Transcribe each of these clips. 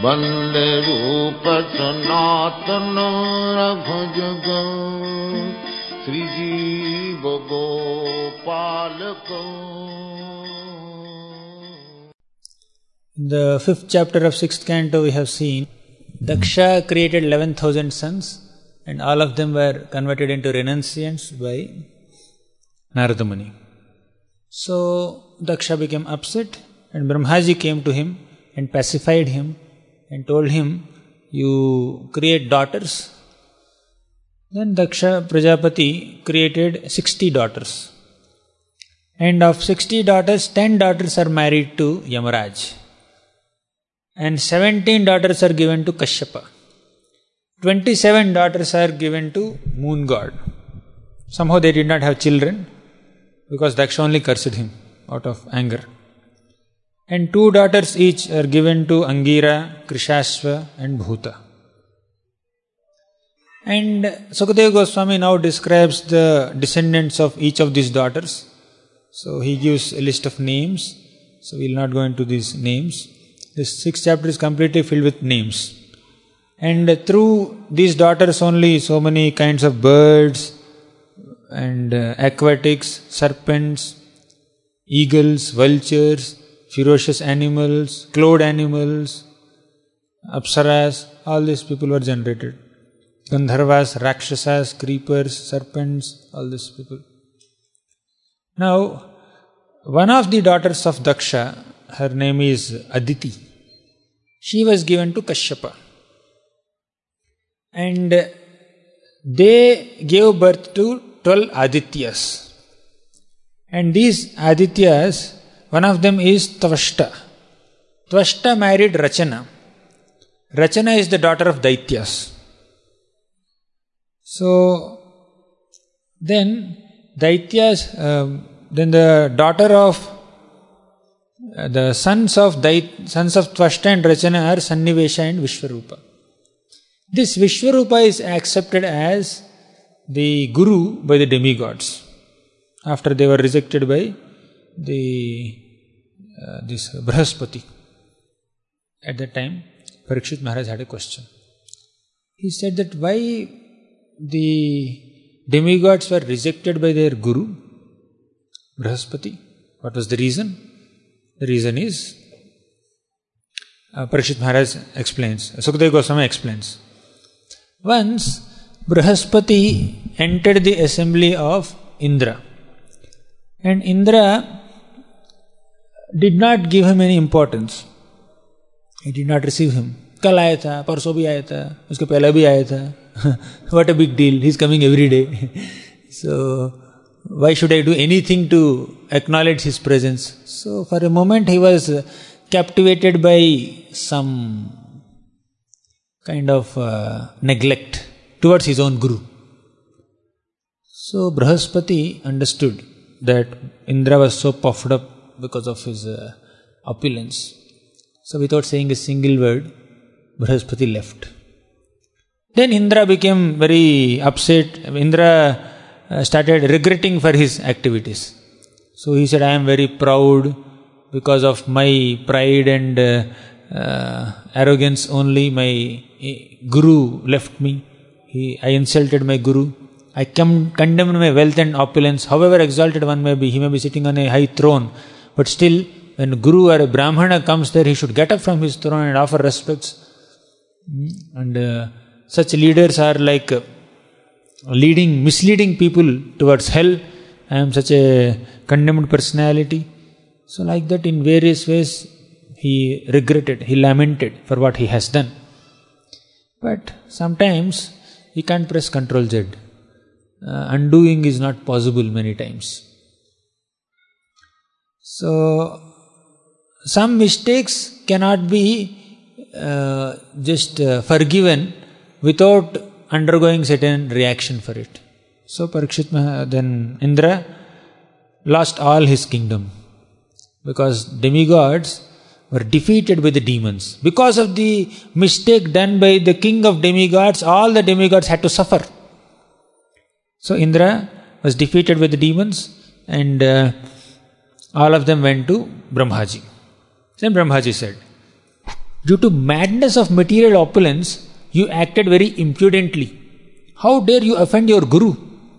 वंदे रूप सनातन रघुजुग श्रीजीव गोपालक. In the 5th chapter of 6th canto we have seen Daksha created 11,000 sons and all of them were converted into renunciants by Narada Muni. So Daksha became upset and Brahmaji came to him and pacified him and told him, you create daughters. Then Daksha Prajapati created 60 daughters. And of 60 daughters, 10 daughters are married to Yamaraj. And 17 daughters are given to Kashyapa. 27 daughters are given to moon god. Somehow they did not have children because Daksha only cursed him out of anger. And 2 daughters each are given to Angira, Krishashva and Bhuta. And Sukadeva Goswami now describes the descendants of each of these daughters. So he gives a list of names. So we will not go into these names. This 6th chapter is completely filled with names. And through these daughters only so many kinds of birds and aquatics, serpents, eagles, vultures, ferocious animals, clawed animals, apsaras, all these people were generated. Gandharvas, Rakshasas, creepers, serpents, all these people. Now, one of the daughters of Daksha, her name is Aditi. She was given to Kashyapa. And they gave birth to 12 Adityas. And these Adityas, one of them is Tvashta. Tvashta married Rachana. Rachana is the daughter of Daityas. So, then Daityas, then the daughter of the sons of Tvashta and Rachana are Sannivesha and Vishwarupa. This Vishwarupa is accepted as the guru by the demigods after they were rejected by this Brahaspati. At that time, Parikshit Maharaj had a question. He said that why the demigods were rejected by their guru, Brahaspati. What was the reason? The reason is, Parikshit Maharaj explains, Sukadeva Goswami explains. Once, Brahaspati entered the assembly of Indra. And Indra did not give him any importance. He did not receive him. Kal aaya tha, parso bhi aaya tha, uske pehla bhi aaya tha. What a big deal, he's coming every day. So, why should I do anything to acknowledge his presence? So, for a moment he was captivated by some kind of neglect towards his own guru. So, Brahaspati understood that Indra was so puffed up because of his opulence. So, without saying a single word, Brahaspati left. Then Indra became very upset. Indra started regretting for his activities. So he said, I am very proud because of my pride and arrogance only. My guru left me. I insulted my guru. I condemned my wealth and opulence. However exalted one may be, he may be sitting on a high throne. But still, when a guru or a brahmana comes there, he should get up from his throne and offer respects. And such leaders are like misleading people towards hell. I am such a condemned personality. So like that, in various ways, he regretted, he lamented for what he has done. But sometimes, he can't press Ctrl Z. Undoing is not possible many times. So, some mistakes cannot be just forgiven without undergoing certain reaction for it. So then Indra lost all his kingdom because demigods were defeated by the demons. Because of the mistake done by the king of demigods, all the demigods had to suffer. So Indra was defeated by the demons and all of them went to Brahmaji. Then Brahmaji said, Due to madness of material opulence, you acted very impudently. How dare you offend your Guru?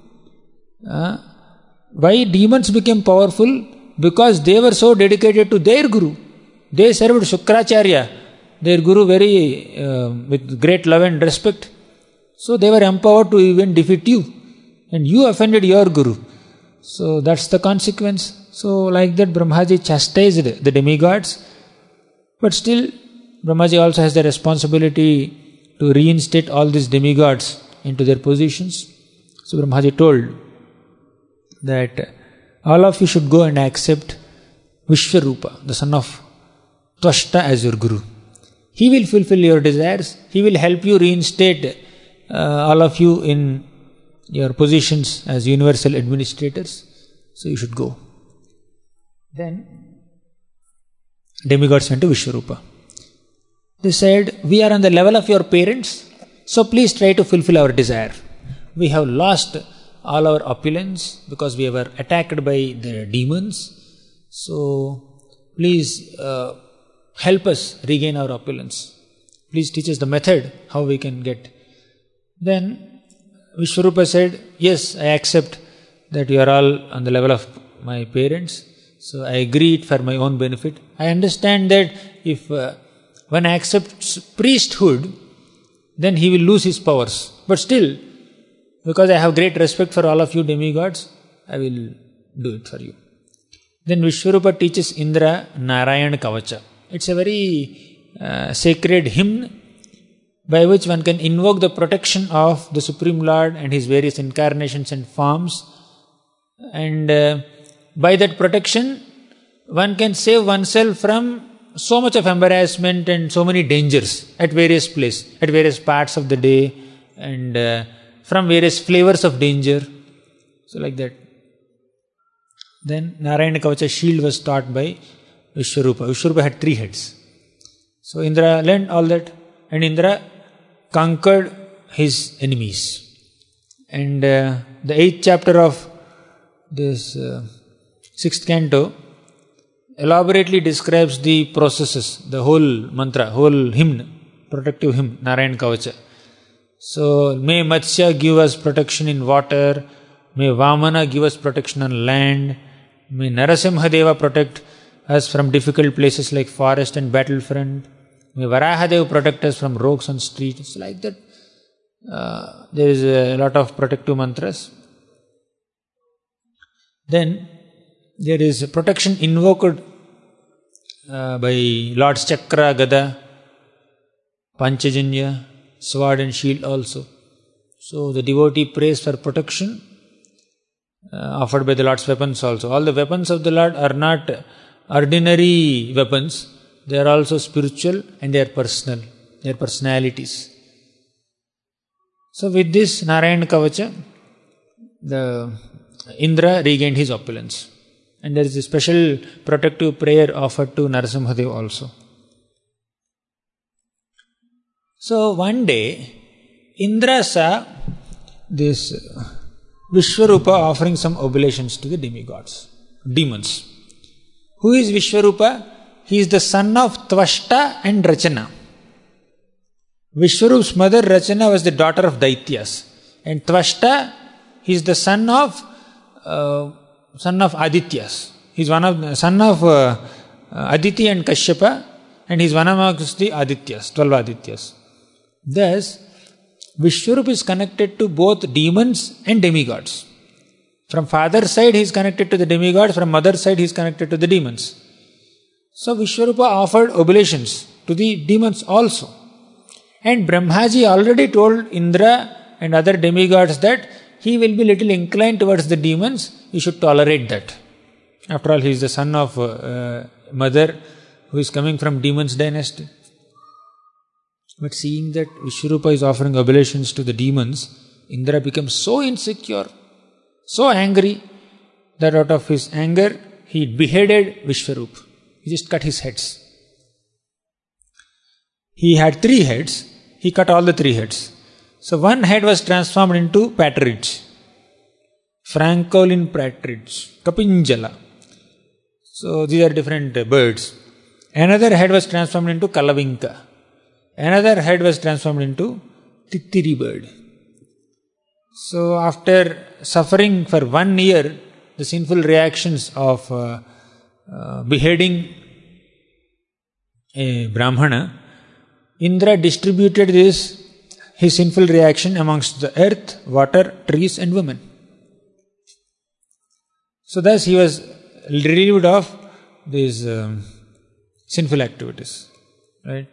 Why demons became powerful? Because they were so dedicated to their Guru. They served Shukracharya, their Guru, with great love and respect. So they were empowered to even defeat you. And you offended your Guru. So that's the consequence. So like that, Brahmaji chastised the demigods. But still, Brahmaji also has the responsibility to reinstate all these demigods into their positions. So Brahmaji told that all of you should go and accept Vishwarupa, the son of Tvashta, as your Guru. He will fulfill your desires. He will help you reinstate all of you in your positions as universal administrators. So you should go. Then demigods went to Vishwarupa. They said, we are on the level of your parents, so please try to fulfill our desire. We have lost all our opulence because we were attacked by the demons. So please help us regain our opulence. Please teach us the method how we can get. Then Vishwarupa said, yes, I accept that you are all on the level of my parents. So I agree it for my own benefit. I understand that if one accepts priesthood, then he will lose his powers. But still, because I have great respect for all of you demigods, I will do it for you. Then Vishwarupa teaches Indra Narayana Kavacha. It's a very sacred hymn by which one can invoke the protection of the Supreme Lord and His various incarnations and forms. And by that protection, one can save oneself from so much of embarrassment and so many dangers at various places, at various parts of the day, and from various flavors of danger. So like that. Then Narayana Kavacha shield was taught by Vishwarupa. Vishwarupa had 3 heads. So Indra learned all that, and Indra conquered his enemies. And the 8th chapter of this 6th canto elaborately describes the processes, the whole mantra, whole hymn, protective hymn, Narayana Kavacha. So, may Matsya give us protection in water, may Vamana give us protection on land, may Narasimhadeva protect us from difficult places like forest and battlefront, may Varahadeva protect us from rogues on streets. Like that, there is a lot of protective mantras. Then, there is protection invoked by Lords Chakra, Gada, Panchajanya, sword and shield also. So the devotee prays for protection offered by the Lord's weapons also. All the weapons of the Lord are not ordinary weapons. They are also spiritual and they are personal. They are personalities. So with this Narayana Kavacha, the Indra regained his opulence. And there is a special protective prayer offered to Narasimhadev also. So one day, Indra saw this Vishwarupa offering some oblations to the demons. Who is Vishwarupa? He is the son of Tvashta and Rachana. Vishwarupa's mother Rachana was the daughter of Daityas. And Tvashta, he is the son of Adityas. He is son of Aditi and Kashyapa, and he is one amongst the Adityas, 12 Adityas. Thus, Vishwarupa is connected to both demons and demigods. From father's side, he is connected to the demigods. From mother's side, he is connected to the demons. So, Vishwarupa offered oblations to the demons also. And Brahmaji already told Indra and other demigods that he will be little inclined towards the demons. You should tolerate that. After all, he is the son of mother who is coming from demons' dynasty. But seeing that Vishwarupa is offering oblations to the demons, Indra becomes so insecure, so angry, that out of his anger, he beheaded Vishwarupa. He just cut his heads. He had 3 heads, he cut all the 3 heads. So one head was transformed into partridge, Francolin partridge, Kapinjala. So these are different birds. Another head was transformed into Kalavinka. Another head was transformed into Tittiri bird. So after suffering for 1 year the sinful reactions of beheading a Brahmana, Indra distributed his sinful reaction amongst the earth, water, trees and women. So thus he was relieved of these sinful activities. Right?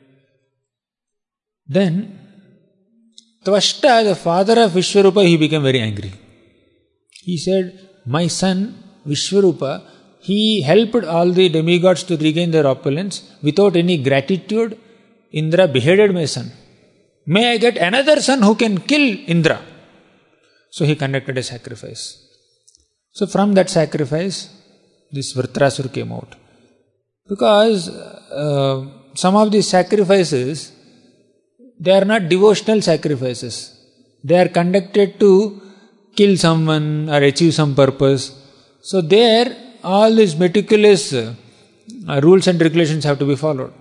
Then Tvashta, the father of Vishwarupa, he became very angry. He said, my son Vishwarupa, he helped all the demigods to regain their opulence. Without any gratitude, Indra beheaded my son. May I get another son who can kill Indra? So he conducted a sacrifice. So from that sacrifice, this Vritrasura came out. Because some of these sacrifices, they are not devotional sacrifices. They are conducted to kill someone or achieve some purpose. So there, all these meticulous rules and regulations have to be followed.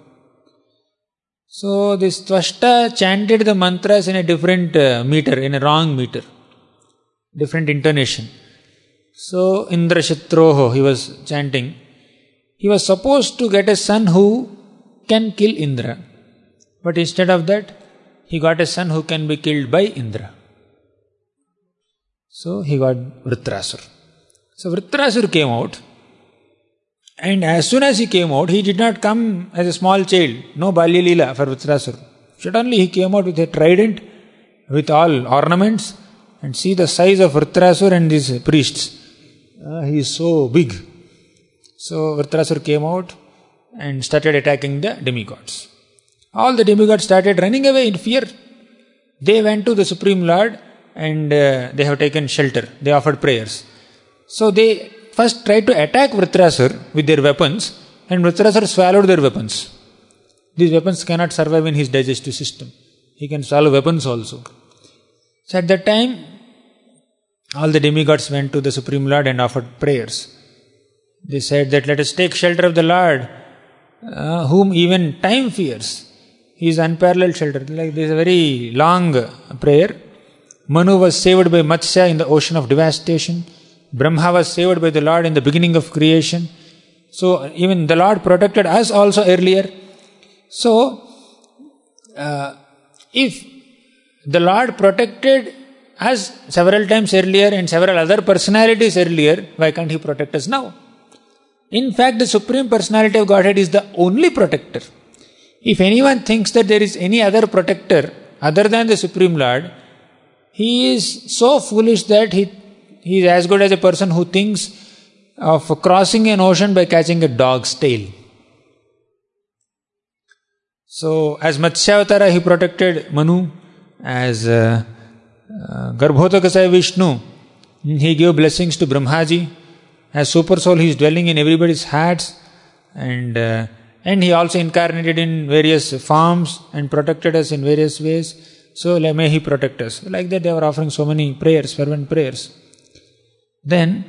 So this Tvashta chanted the mantras in a different meter, in a wrong meter, different intonation. So Indrashatroho, he was chanting. He was supposed to get a son who can kill Indra. But instead of that, he got a son who can be killed by Indra. So he got Vritrasura. So Vritrasura came out, and as soon as he came out, he did not come as a small child. No Balya Leela for Vritrasura. Suddenly he came out with a trident, with all ornaments, and see the size of Vritrasura and these priests. He is so big. So Vritrasura came out and started attacking the demigods. All the demigods started running away in fear. They went to the Supreme Lord and they have taken shelter. They offered prayers. So they first tried to attack Vritrasura with their weapons, and Vritrasura swallowed their weapons. These weapons cannot survive in his digestive system. He can swallow weapons also. So at that time, all the demigods went to the Supreme Lord and offered prayers. They said that let us take shelter of the Lord, whom even time fears. He is unparalleled shelter. Like this is a very long prayer. Manu was saved by Matsya in the ocean of devastation. Brahma was saved by the Lord in the beginning of creation. So even the Lord protected us also earlier. So if the Lord protected us several times earlier and several other personalities earlier, why can't He protect us now? In fact, the Supreme Personality of Godhead is the only protector. If anyone thinks that there is any other protector other than the Supreme Lord, he is so foolish that he is as good as a person who thinks of crossing an ocean by catching a dog's tail. So, as Matsyavatara, he protected Manu. As Garbhodakasaya Vishnu, he gave blessings to Brahmaji. As Super Soul, he is dwelling in everybody's hearts. And he also incarnated in various forms and protected us in various ways. So may he protect us. Like that they were offering so many prayers, fervent prayers. Then,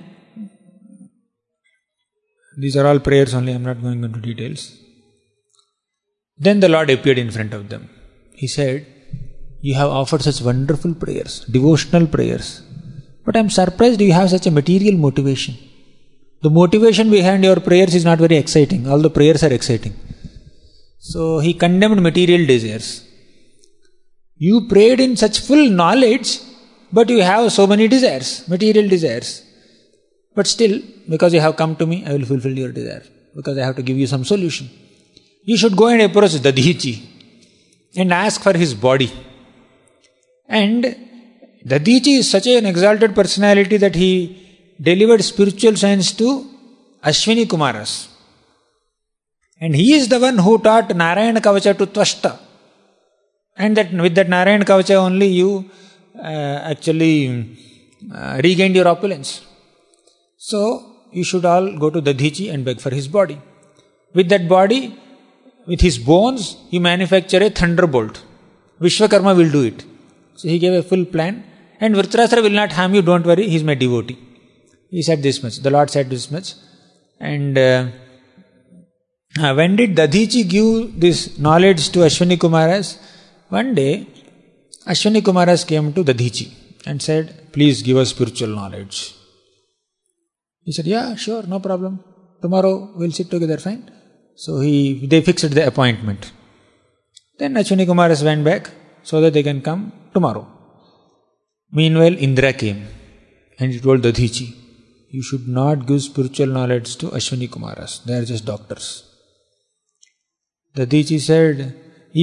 these are all prayers only, I am not going into details. Then the Lord appeared in front of them. He said, you have offered such wonderful prayers, devotional prayers. But I am surprised you have such a material motivation. The motivation behind your prayers is not very exciting. All the prayers are exciting. So he condemned material desires. You prayed in such full knowledge, but you have so many desires, material desires. But still, because you have come to me, I will fulfill your desire. Because I have to give you some solution. You should go and approach Dadhichi and ask for his body. And Dadhichi is such an exalted personality that he delivered spiritual science to Ashwini Kumaras. And he is the one who taught Narayana Kavacha to Tvashta. And that with that Narayana Kavacha only you actually regained your opulence. So, you should all go to Dadhichi and beg for his body. With that body, with his bones, you manufacture a thunderbolt. Vishwakarma will do it. So, he gave a full plan. And Vritrasura will not harm you, don't worry, he is my devotee. He said this much, the Lord said this much. And When did Dadhichi give this knowledge to Ashwini Kumaras? One day, Ashwini Kumaras came to Dadhichi and said, please give us spiritual knowledge. He said, yeah, sure, no problem. Tomorrow we'll sit together, fine. So they fixed the appointment. Then Ashwini Kumaras went back so that they can come tomorrow. Meanwhile, Indra came and he told Dadhichi, you should not give spiritual knowledge to Ashwini Kumaras. They are just doctors. Dadhichi said,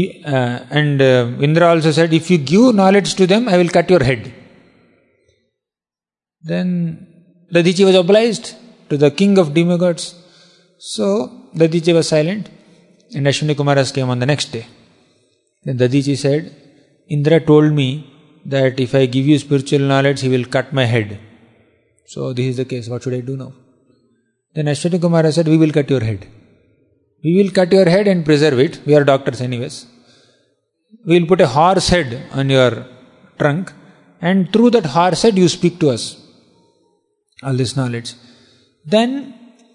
Indra also said, if you give knowledge to them, I will cut your head. Then Dadhichi was obliged to the king of demigods. So Dadhichi was silent and Ashwini Kumaras came on the next day. Then Dadhichi said, Indra told me that if I give you spiritual knowledge, he will cut my head. So this is the case, what should I do now? Then Ashwini Kumaras said, we will cut your head. We will cut your head and preserve it. We are doctors anyways. We will put a horse head on your trunk and through that horse head you speak to us. All this knowledge. Then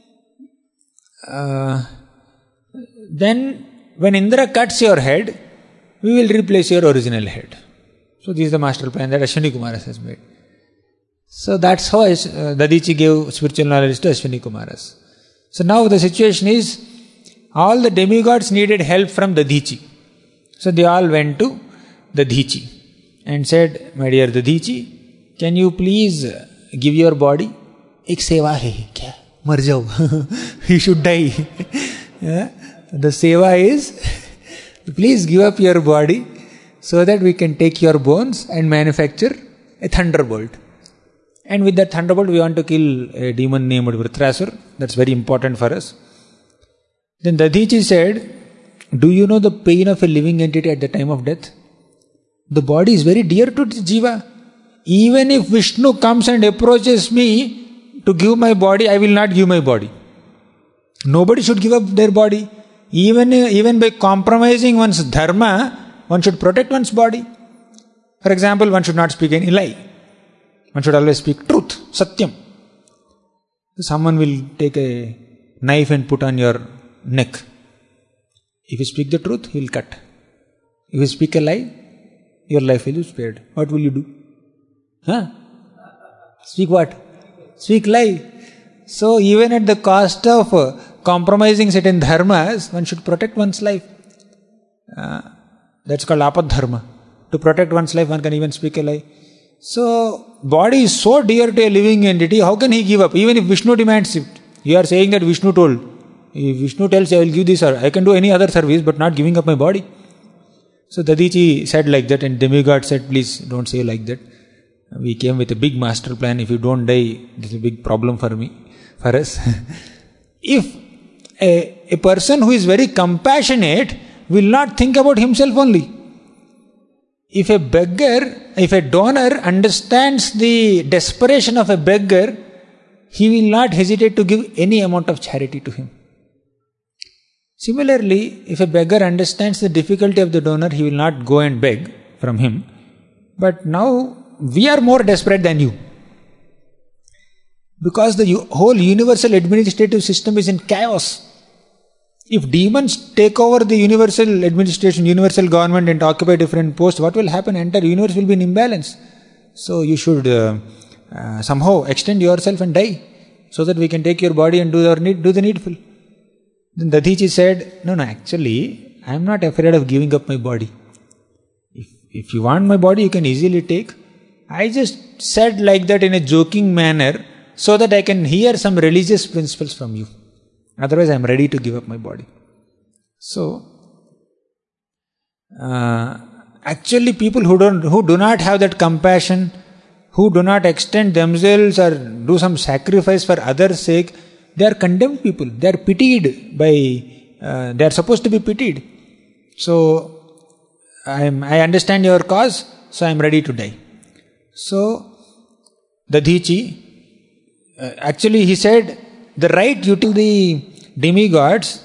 when Indra cuts your head, we will replace your original head. So this is the master plan that Ashwini Kumaras has made. So that's how Dadhichi gave spiritual knowledge to Ashwini Kumaras. So now the situation is, all the demigods needed help from Dadhichi. So they all went to Dadhichi and said, my dear Dadhichi, can you please give your body? Ek seva hai kya? Mar jao. You should die. Yeah? The seva is, please give up your body so that we can take your bones and manufacture a thunderbolt. And with that thunderbolt we want to kill a demon named Vritrasur. That's very important for us. Then Dadhichi said, do you know the pain of a living entity at the time of death? The body is very dear to the jiva. Even if Vishnu comes and approaches me to give my body, I will not give my body. Nobody should give up their body. Even by compromising one's dharma, one should protect one's body. For example, one should not speak any lie. One should always speak truth, satyam. Someone will take a knife and put on your neck. If you speak the truth, he will cut. If you speak a lie, your life will be spared. What will you do? Speak what? Speak lie. So even at the cost of compromising certain dharmas, one should protect one's life. That's called apad dharma. To protect one's life, one can even speak a lie. So body is so dear to a living entity, how can he give up? Even if Vishnu demands it. You are saying that Vishnu told. If Vishnu tells, I will give this, or I can do any other service, but not giving up my body. So Dadhichi said like that, and demigod said, please don't say like that. We came with a big master plan. If you don't die, this is a big problem for us. If a person who is very compassionate will not think about himself only. If a donor understands the desperation of a beggar, he will not hesitate to give any amount of charity to him. Similarly, if a beggar understands the difficulty of the donor, he will not go and beg from him. But now, we are more desperate than you. Because the whole universal administrative system is in chaos. If demons take over the universal administration, universal government and occupy different posts, what will happen? Entire universe will be in imbalance. So you should somehow extend yourself and die, so that we can take your body and do the needful. Then Dadhichi said, no, actually, I am not afraid of giving up my body. If you want my body, you can easily take. I just said like that in a joking manner, so that I can hear some religious principles from you. Otherwise, I am ready to give up my body. So, actually people who do not have that compassion, who do not extend themselves or do some sacrifice for others' sake, they are condemned people. They are pitied they are supposed to be pitied. So, I understand your cause, so I am ready to die. So, Dadhichi, actually he said, the right you to the demigods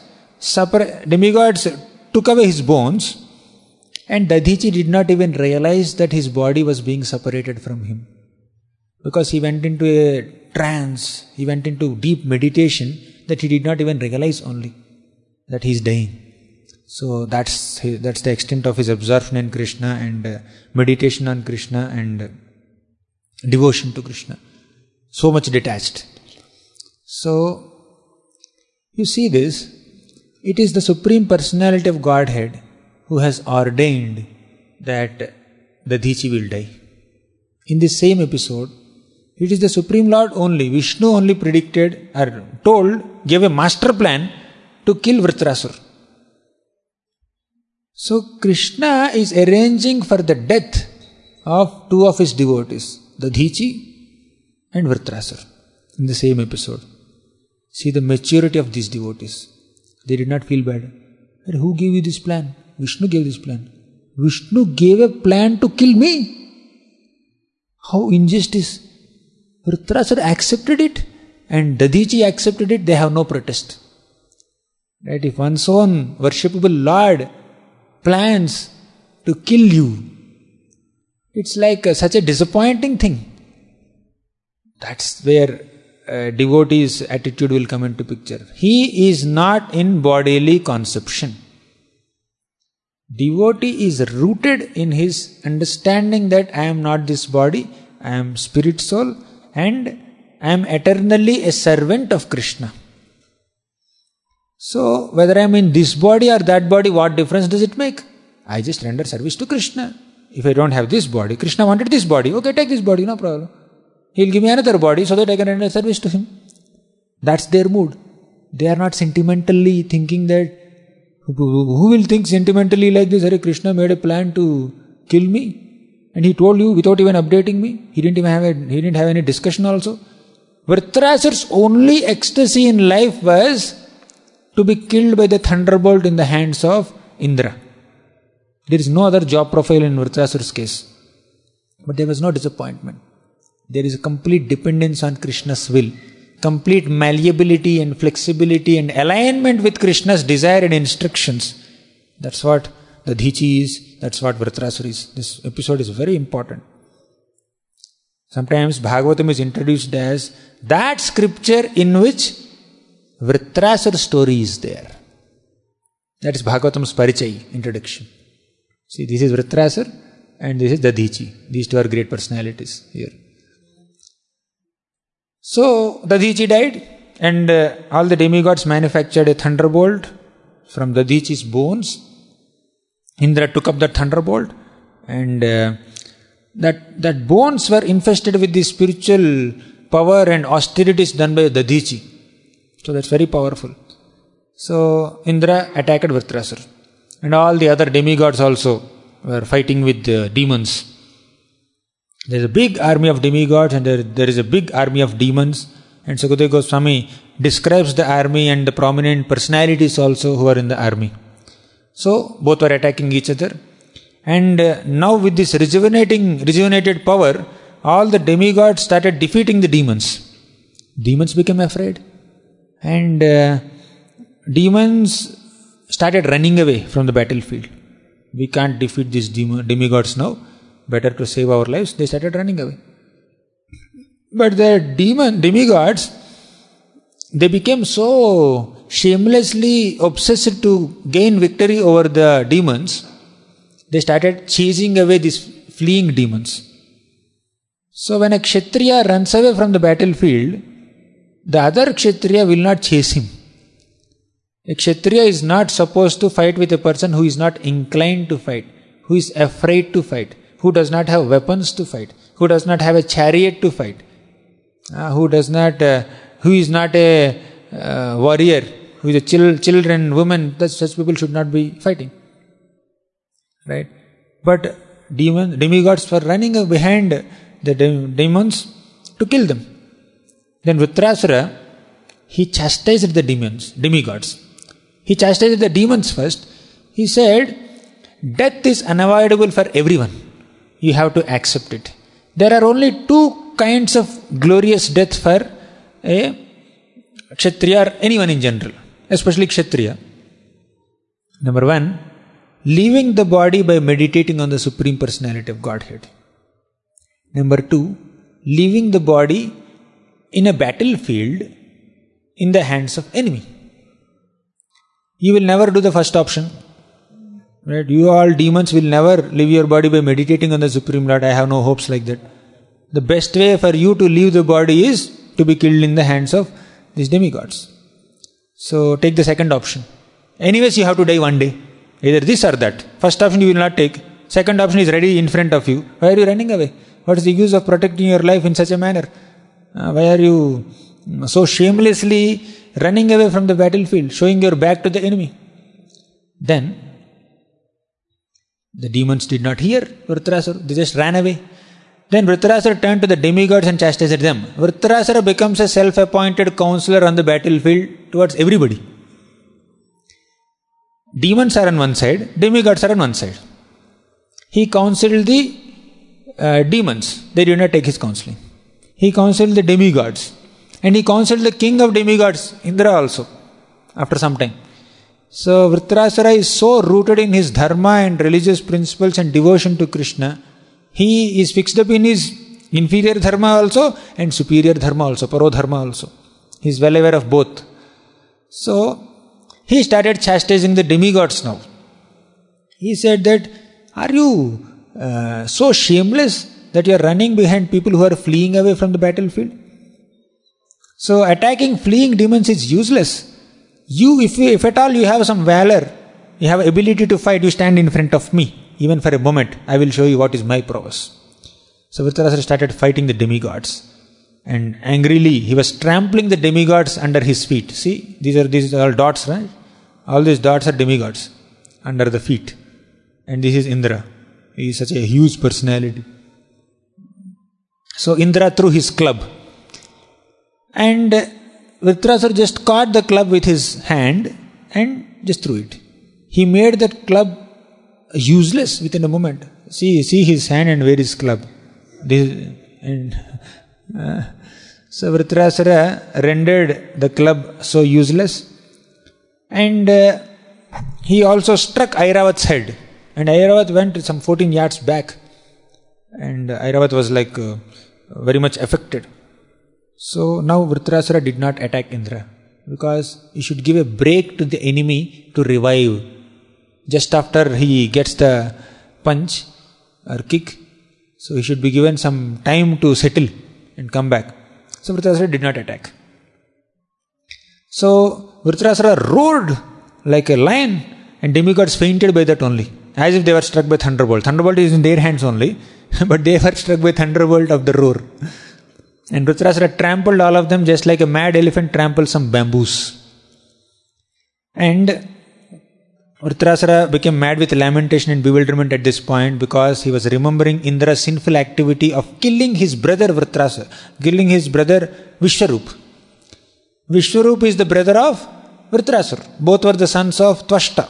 took away his bones, and Dadhichi did not even realize that his body was being separated from him. Because he went into a trance, he went into deep meditation that he did not even realize only. that he is dying. So that's the extent of his absorption in Krishna and meditation on Krishna and devotion to Krishna. So much detached. So, you see this, it is the Supreme Personality of Godhead who has ordained that Dadhichi will die. In this same episode, it is the Supreme Lord only, Vishnu only predicted or gave a master plan to kill Vritrasura. So Krishna is arranging for the death of two of his devotees, Dadhichi and Vritrasura, in the same episode. See the maturity of these devotees. They did not feel bad. But who gave you this plan? Vishnu gave this plan. Vishnu gave a plan to kill me. How injustice. Vritrasura accepted it and Dadhichi accepted it. They have no protest. Right? If one's own worshipable Lord plans to kill you, it's like such a disappointing thing. That's where devotee's attitude will come into picture. He is not in bodily conception. Devotee is rooted in his understanding that I am not this body, I am spirit soul and I am eternally a servant of Krishna. So, whether I am in this body or that body, what difference does it make? I just render service to Krishna. If I don't have this body, Krishna wanted this body, okay, take this body, no problem. He will give me another body so that I can render service to him. That's their mood. They are not sentimentally thinking that, who will think sentimentally like this? Hare Krishna made a plan to kill me and he told you without even updating me. He didn't have any discussion also. Vritrasura's only ecstasy in life was to be killed by the thunderbolt in the hands of Indra. There is no other job profile in Vritrasura's case. But there was no disappointment. There is a complete dependence on Krishna's will, complete malleability and flexibility and alignment with Krishna's desire and instructions. That's what Dadhichi is, that's what Vritrasura is. This episode is very important. Sometimes Bhagavatam is introduced as that scripture in which Vritrasura's story is there. That is Bhagavatam's Parichai, introduction. See, this is Vritrasura and this is Dadhichi. These two are great personalities here. So, Dadhichi died and all the demigods manufactured a thunderbolt from Dadhichi's bones. Indra took up that thunderbolt and that bones were infested with the spiritual power and austerities done by Dadhichi. So, that's very powerful. So, Indra attacked Vritrasura and all the other demigods also were fighting with the demons. There is a big army of demigods and there is a big army of demons. And Sukadeva Goswami describes the army and the prominent personalities also who are in the army. So, both were attacking each other. And now with this rejuvenated power, all the demigods started defeating the demons. Demons became afraid. And demons started running away from the battlefield. We can't defeat these demigods now. Better to save our lives. They started running away. But the demigods, they became so shamelessly obsessed to gain victory over the demons, they started chasing away these fleeing demons. So when a Kshatriya runs away from the battlefield, the other Kshatriya will not chase him. A Kshatriya is not supposed to fight with a person who is not inclined to fight, who is afraid to fight, who does not have weapons to fight, who does not have a chariot to fight, who is not a warrior, who is a children, women. Such people should not be fighting. Right? But demigods were running behind the demons to kill them. Then Vritrasura, he chastised the demigods. He chastised the demons first. He said, death is unavoidable for everyone. You have to accept it. There are only two kinds of glorious death for a Kshatriya or anyone in general, especially Kshatriya. Number one, leaving the body by meditating on the Supreme Personality of Godhead. Number two, leaving the body in a battlefield in the hands of enemy. You will never do the first option. Right? You all demons will never leave your body by meditating on the Supreme Lord. I have no hopes like that. The best way for you to leave the body is to be killed in the hands of these demigods. So take the second option. Anyways, you have to die one day. Either this or that. First option you will not take. Second option is ready in front of you. Why are you running away? What is the use of protecting your life in such a manner? Why are you so shamelessly running away from the battlefield, showing your back to the enemy? Then, the demons did not hear Vritrasura. They just ran away. Then Vritrasura turned to the demigods and chastised them. Vritrasura becomes a self-appointed counselor on the battlefield towards everybody. Demons are on one side, demigods are on one side. He counseled the demons. They did not take his counseling. He counseled the demigods. And he counseled the king of demigods, Indra also, after some time. So Vritrasura is so rooted in his dharma and religious principles and devotion to Krishna. He is fixed up in his inferior dharma also and superior dharma also, paro dharma also. He is well aware of both. So he started chastising the demigods now. He said that, are you so shameless that you are running behind people who are fleeing away from the battlefield? So attacking fleeing demons is useless. If at all you have some valor, you have ability to fight, you stand in front of me. Even for a moment, I will show you what is my prowess. So Vritrasura started fighting the demigods. And angrily, he was trampling the demigods under his feet. See, these are all dots, right? All these dots are demigods under the feet. And this is Indra. He is such a huge personality. So Indra threw his club. And Vritrasura just caught the club with his hand and just threw it. He made that club useless within a moment. See his hand and where is club. So Vritrasura rendered the club so useless. And he also struck Airavat's head. And Airavat went some 14 yards back. And Airavat was very much affected. So now Vritrasura did not attack Indra, because he should give a break to the enemy to revive. Just after he gets the punch or kick, so he should be given some time to settle and come back. So Vritrasura did not attack. So Vritrasura roared like a lion, and demigods fainted by that only, as if they were struck by thunderbolt. Thunderbolt is in their hands only, but they were struck by thunderbolt of the roar. And Vritrasura trampled all of them just like a mad elephant tramples some bamboos. And Vritrasura became mad with lamentation and bewilderment at this point, because he was remembering Indra's sinful activity of killing his brother Vritrasura, killing his brother Vishwarup. Vishwarup is the brother of Vritrasura. Both were the sons of Twashta.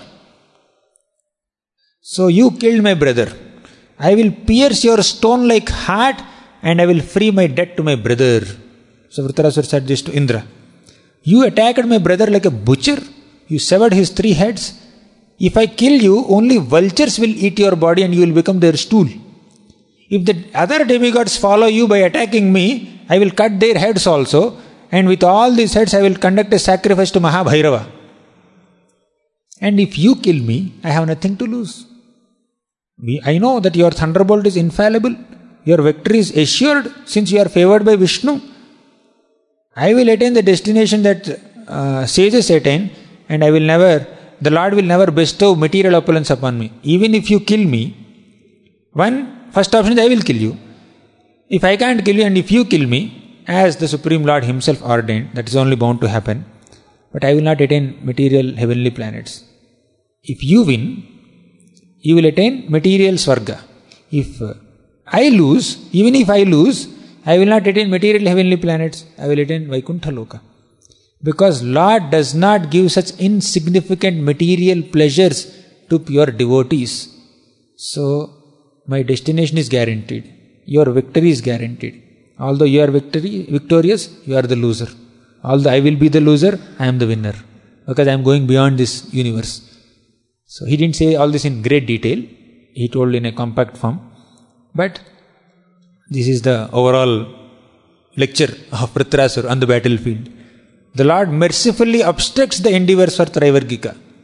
So you killed my brother. I will pierce your stone-like heart and I will free my debt to my brother. So Vritrasura said this to Indra. You attacked my brother like a butcher. You severed his 3 heads. If I kill you, only vultures will eat your body and you will become their stool. If the other demigods follow you by attacking me, I will cut their heads also. And with all these heads, I will conduct a sacrifice to Mahabhairava. And if you kill me, I have nothing to lose. I know that your thunderbolt is infallible. Your victory is assured since you are favored by Vishnu. I will attain the destination that sages attain, and the Lord will never bestow material opulence upon me. Even if you kill me, first option is I will kill you. If I can't kill you and if you kill me, as the Supreme Lord himself ordained, that is only bound to happen, but I will not attain material heavenly planets. If you win, you will attain material Swarga. If I lose, even if I lose, I will not attain material heavenly planets. I will attain Vaikuntha Loka. Because Lord does not give such insignificant material pleasures to pure devotees. So, my destination is guaranteed. Your victory is guaranteed. Although you are victorious, you are the loser. Although I will be the loser, I am the winner. Because I am going beyond this universe. So, he didn't say all this in great detail. He told in a compact form. But this is the overall lecture of Vritrasura on the battlefield. The Lord mercifully obstructs the endeavors for Traivargika.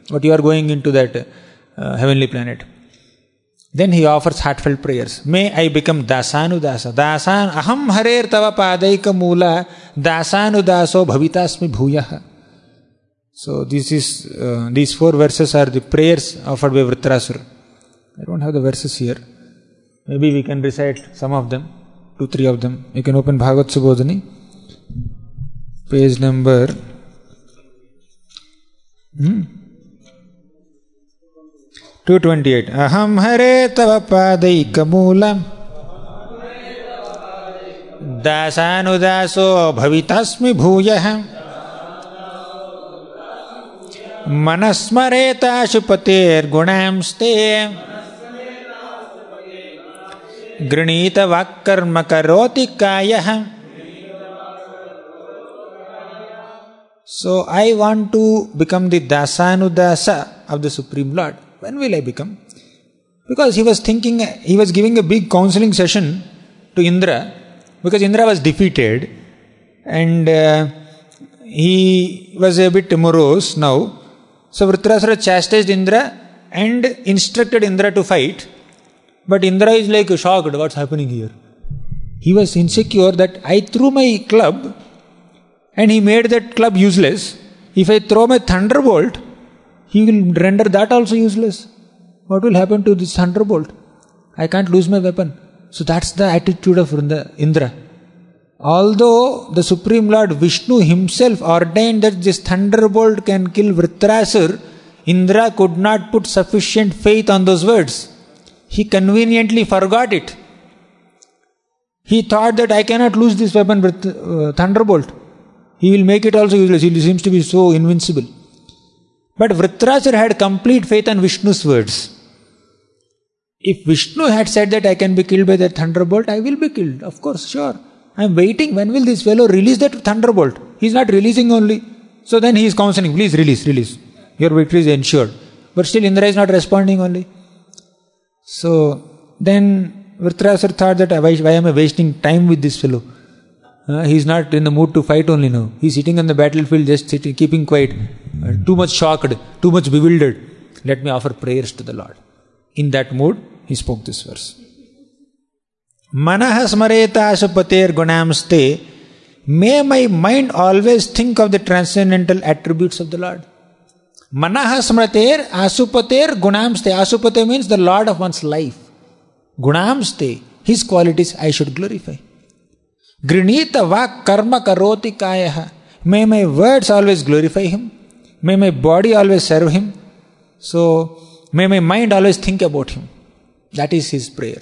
but you are going into that heavenly planet. Then he offers heartfelt prayers. May I become dasanudasa. Dasan aham harer tava padaika mula dasanudaso bhavitasmi bhuyah. So these 4 verses are the prayers offered by Vritrasura. I don't have the verses here. Maybe we can recite some of them, 2-3 of them. You can open Bhagavad Subodhini, page number 228. Aham hare tava padaika mula dasanudaso bhavitasmi bhuyah manasmareta shupater gunamste granita vakkarma karoti kayah. So I want to become the dasanudasa of the Supreme Lord. When will I become? Because he was giving a big counseling session to Indra, because Indra was defeated and he was a bit morose now. So Vritrasura chastised Indra and instructed Indra to fight. But Indra is like shocked, what's happening here? He was insecure that I threw my club and he made that club useless. If I throw my thunderbolt, he will render that also useless. What will happen to this thunderbolt? I can't lose my weapon. So that's the attitude of Indra. Although the Supreme Lord Vishnu himself ordained that this thunderbolt can kill Vritrasura, Indra could not put sufficient faith on those words. He conveniently forgot it. He thought that I cannot lose this weapon with thunderbolt. He will make it also useless. He seems to be so invincible. But Vritrasura had complete faith on Vishnu's words. If Vishnu had said that I can be killed by that thunderbolt, I will be killed. Of course, sure. I am waiting. When will this fellow release that thunderbolt? He is not releasing only. So then he is counseling. Please release. Your victory is ensured. But still Indra is not responding only. So then Vritrasura thought that why am I wasting time with this fellow? He is not in the mood to fight only now. He is sitting on the battlefield, just sitting, keeping quiet, too much shocked, too much bewildered. Let me offer prayers to the Lord. In that mood, he spoke this verse. Manaha smareta asupater gunamste. May my mind always think of the transcendental attributes of the Lord. Manaha smrater asupater gunamste. Asupate means the Lord of one's life. Gunamste, his qualities I should glorify. Grinita vak karma karoti kayaha. May my words always glorify him. May my body always serve him. So, may my mind always think about him. That is his prayer.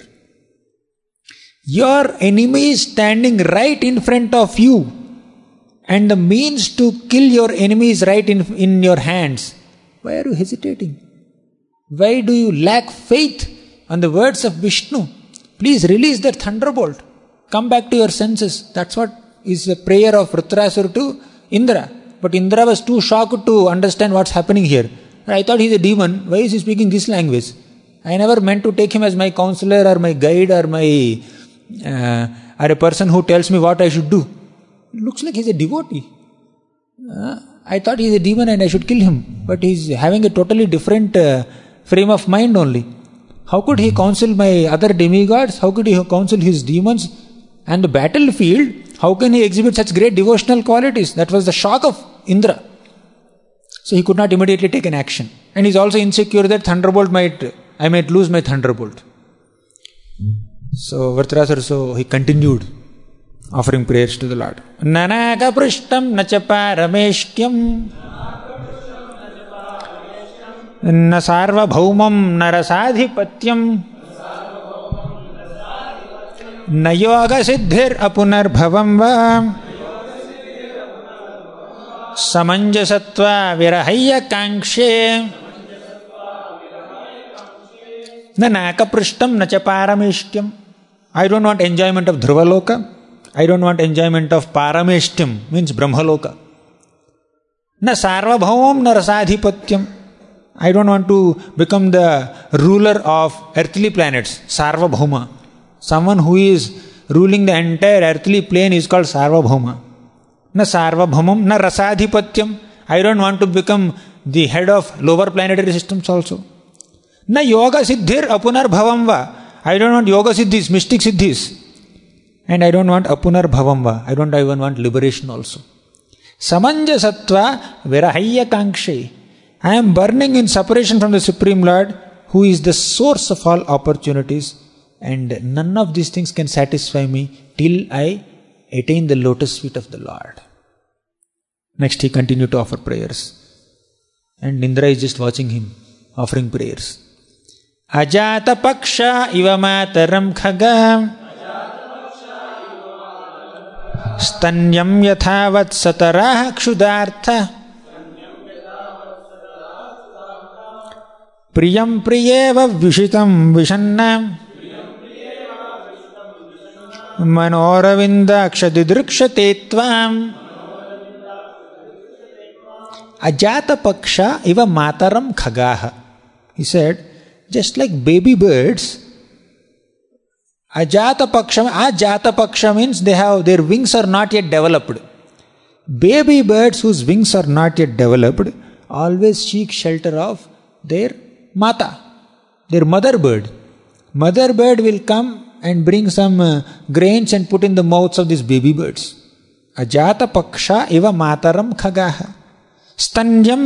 Your enemy is standing right in front of you, and the means to kill your enemy is right in your hands. Why are you hesitating? Why do you lack faith on the words of Vishnu? Please release that thunderbolt. Come back to your senses. That's what is the prayer of Vritrasura to Indra. But Indra was too shocked to understand what's happening here. I thought he's a demon. Why is he speaking this language? I never meant to take him as my counselor or my guide or a person who tells me what I should do. It looks like he's a devotee. I thought he's a demon and I should kill him. But he's having a totally different frame of mind only. How could he counsel my other demigods? How could he counsel his demons? And the battlefield, how can he exhibit such great devotional qualities? That was the shock of Indra. So he could not immediately take an action. And he's also insecure that I might lose my thunderbolt. So Vritrasura, he continued offering prayers to the Lord. Nanaka prishtam nacha parameshkyam na sarva bhaumam narasadhipatyam na yoga siddhir apunar bhavam va samanjasatva virahaya kankshe nanaka prishtam nacha parameshkyam. I don't want enjoyment of Dhruvaloka. I don't want enjoyment of Parameshtyam, means Brahmaloka. Na sarvabhaumam na rasadhipatyam. I don't want to become the ruler of earthly planets, Sarvabhauma. Someone who is ruling the entire earthly plane is called Sarvabhauma. Na sarvabhaumam na rasadhipatyam. I don't want to become the head of lower planetary systems also. Na yoga siddhir apunar bhavam va. I don't want yoga siddhis, mystic siddhis. And I don't want apunar bhavam va. I don't even want liberation also. Samanjasatva virahaya kangshe. I am burning in separation from the Supreme Lord, who is the source of all opportunities, and none of these things can satisfy me till I attain the lotus feet of the Lord. Next he continued to offer prayers. And Indra is just watching him, offering prayers. Ajata paksha iva mataram khagam stanyam yathavat satarah kshudartha priyam priyeva vishitam vishanna manoravinda akshadidrikshate tvam. Ajata paksha iva mataram khagaha. He said, just like baby birds, ajata paksha means their wings are not yet developed. Baby birds whose wings are not yet developed always seek shelter of their mata, their mother bird. Mother bird will come and bring some grains and put in the mouths of these baby birds. Ajata paksha iva mataram khagaha. Stanyam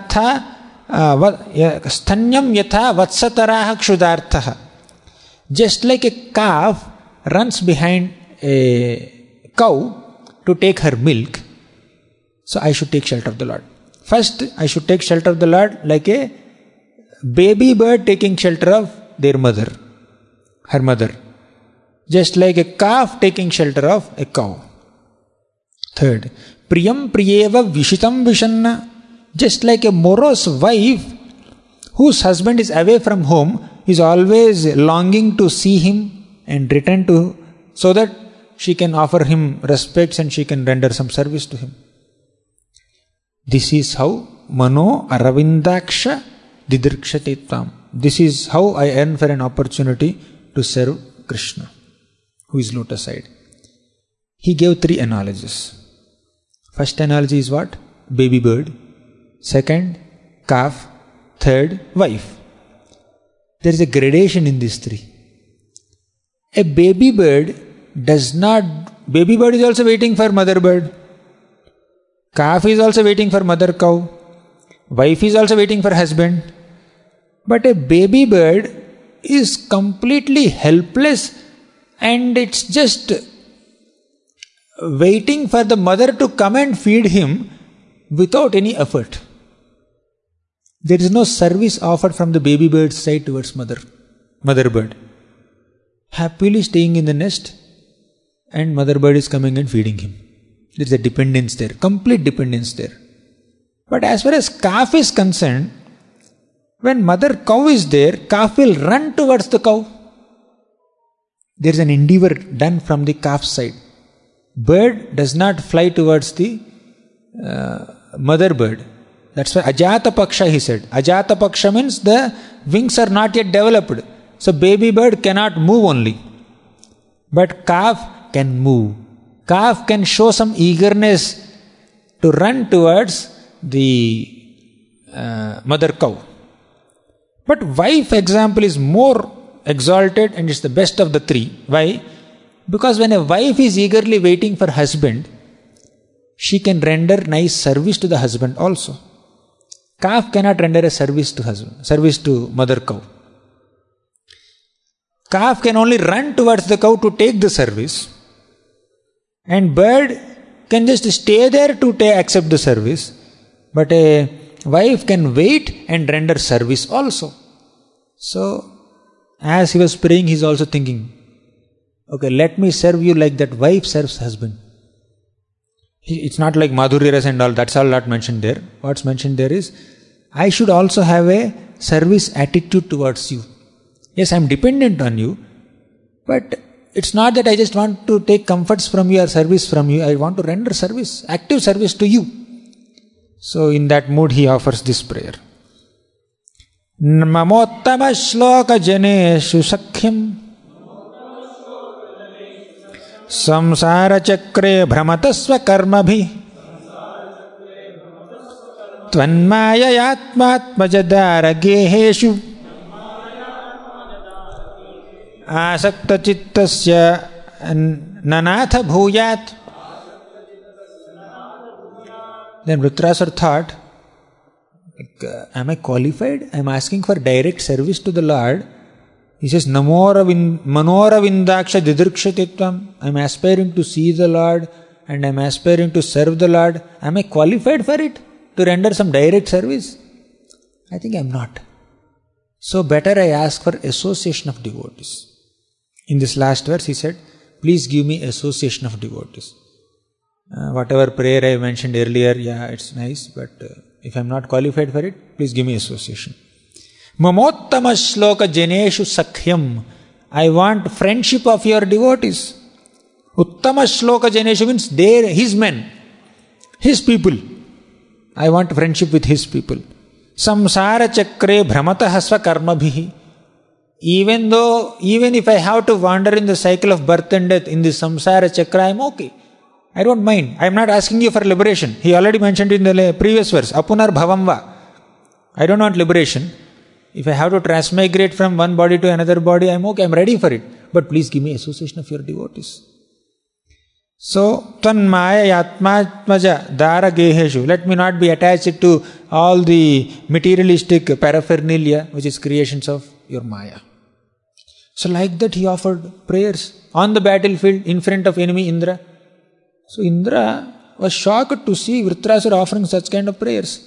yatha vatsataraha kshudarthaha. Just like a calf runs behind a cow to take her milk, so I should take shelter of the Lord. First, I should take shelter of the Lord like a baby bird taking shelter of their mother, her mother. Just like a calf taking shelter of a cow. Third, priyam priyeva vishitam vishanna. Just like a morose wife whose husband is away from home is always longing to see him and return to, so that she can offer him respects and she can render some service to him. This is how mano aravindaksha didirkshate tvam. This is how I earn for an opportunity to serve Krishna, who is lotus-eyed. He gave 3 analogies. First analogy is what? Baby bird. Second, calf. Third, wife. There is a gradation in these 3. A baby bird is also waiting for mother bird. Calf is also waiting for mother cow. Wife is also waiting for husband. But a baby bird is completely helpless and it's just waiting for the mother to come and feed him without any effort. There is no service offered from the baby bird's side towards mother bird. Happily staying in the nest, and mother bird is coming and feeding him. There is a dependence there, complete dependence there. But as far as calf is concerned, when mother cow is there, calf will run towards the cow. There is an endeavor done from the calf side. Bird does not fly towards the mother bird. That's why ajata paksha, he said. Ajata paksha means the wings are not yet developed. So baby bird cannot move only. But calf can move. Calf can show some eagerness to run towards the mother cow. But wife example is more exalted and it's the best of the 3. Why? Because when a wife is eagerly waiting for husband, she can render nice service to the husband also. Calf cannot render a service to mother cow. Calf can only run towards the cow to take the service, and bird can just stay there to accept the service, but a wife can wait and render service also. So, as he was praying, he is also thinking, okay, let me serve you like that wife serves husband. It's not like Madhurya Rasa and all, that's all not mentioned there. What's mentioned there is, I should also have a service attitude towards you. Yes, I'm dependent on you, but it's not that I just want to take comforts from you or service from you. I want to render service, active service to you. So in that mood he offers this prayer. Mamottama shloka janeshu sakhyam samsara chakre brahmatasva karmabhi Tvanmayayatmatmajadaragehesu asakta chittasya nanatha bhuyat. Then Vritrasura thought, am I qualified? I am asking for direct service to the Lord. He says, Manora vindaksha didrikshatittvam. I am aspiring to see the Lord and I am aspiring to serve the Lord. Am I qualified for it? To render some direct service? I think I am not. So better I ask for association of devotees. In this last verse he said, please give me association of devotees. Whatever prayer I mentioned earlier, yeah, it's nice, but if I am not qualified for it, please give me association. Mamottama shloka janeshu sakhyam. I want friendship of your devotees. Uttama shloka janeshu means they, his men, his people. I want friendship with his people. Samsara chakre bhramataha swakarmabhihi. Even if I have to wander in the cycle of birth and death in this samsara chakra, I am okay. I don't mind. I am not asking you for liberation. He already mentioned in the previous verse, apunar bhavamva. I don't want liberation. If I have to transmigrate from one body to another body, I am okay. I am ready for it. But please give me association of your devotees. So, Tvanmaya Yatmatmaja Dara Geheshu. Let me not be attached to all the materialistic paraphernalia which is creations of your Maya. So like that he offered prayers on the battlefield in front of enemy Indra. So Indra was shocked to see Vritrasura offering such kind of prayers.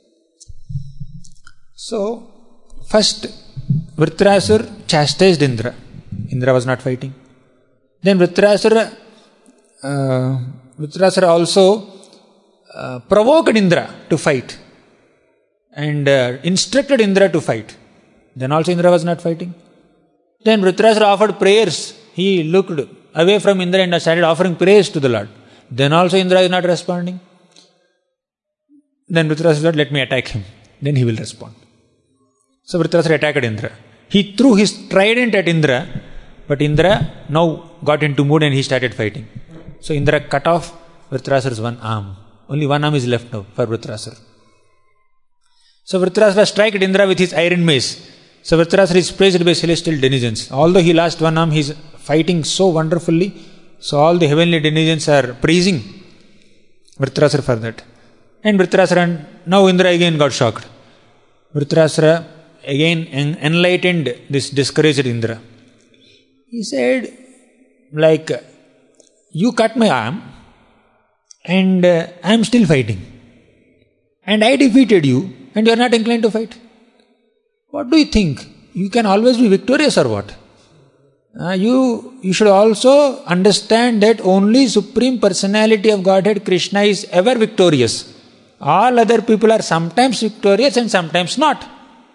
So first Vritrasura chastised Indra. Indra was not fighting. Then Vritrasura also provoked Indra to fight and instructed Indra to fight. Then also Indra was not fighting. Then Vritrasura offered prayers. He looked away from Indra and started offering prayers to the Lord. Then also Indra is not responding. Then Vritrasura said, let me attack him. Then he will respond. So Vritrasura attacked Indra. He threw his trident at Indra, but Indra now got into mood and he started fighting. So Indra cut off Vritrasura's one arm. Only one arm is left now for Vritrasura. So Vritrasura struck Indra with his iron mace. So Vritrasura is praised by celestial denizens. Although he lost one arm, he is fighting so wonderfully. So all the heavenly denizens are praising Vritrasura for that. And Vritrasura, now Indra again got shocked. Vritrasura again enlightened this discouraged Indra. He said, you cut my arm and I am still fighting. And I defeated you and you are not inclined to fight. What do you think? You can always be victorious or what? You should also understand that only Supreme Personality of Godhead Krishna is ever victorious. All other people are sometimes victorious and sometimes not.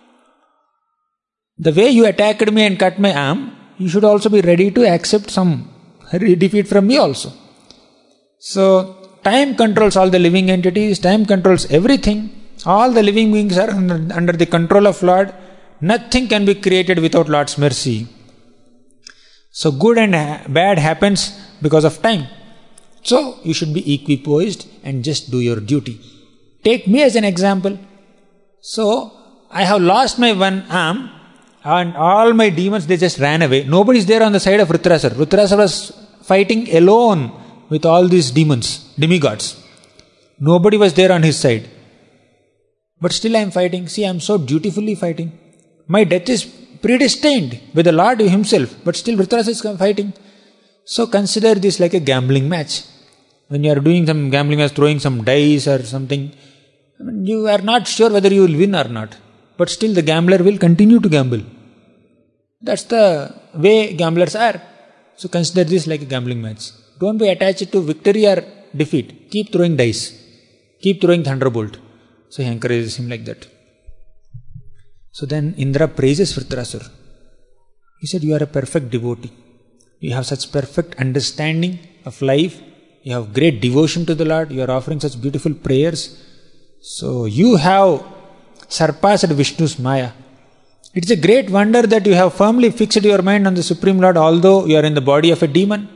The way you attacked me and cut my arm, you should also be ready to accept some defeat from me also. So, time controls all the living entities, time controls everything. All the living beings are under the control of Lord. Nothing can be created without Lord's mercy. So good and bad happens because of time. So you should be equipoised and just do your duty. Take me as an example. So I have lost my one arm and all my demons, they just ran away. Nobody is there on the side of Vritrasura. Vritrasura was fighting alone with all these demons, demigods. Nobody was there on his side. But still I am fighting. See, I am so dutifully fighting. My death is predestined by the Lord himself, but still Vritrasura is fighting. So consider this like a gambling match. When you are doing some gambling match, throwing some dice or something, you are not sure whether you will win or not. But still the gambler will continue to gamble. That's the way gamblers are. So consider this like a gambling match. Don't be attached to victory or defeat. Keep throwing dice. Keep throwing thunderbolt. So he encourages him like that. So then Indra praises Vritrasura. He said, you are a perfect devotee. You have such perfect understanding of life. You have great devotion to the Lord. You are offering such beautiful prayers. So you have surpassed Vishnu's Maya. It is a great wonder that you have firmly fixed your mind on the Supreme Lord, although you are in the body of a demon.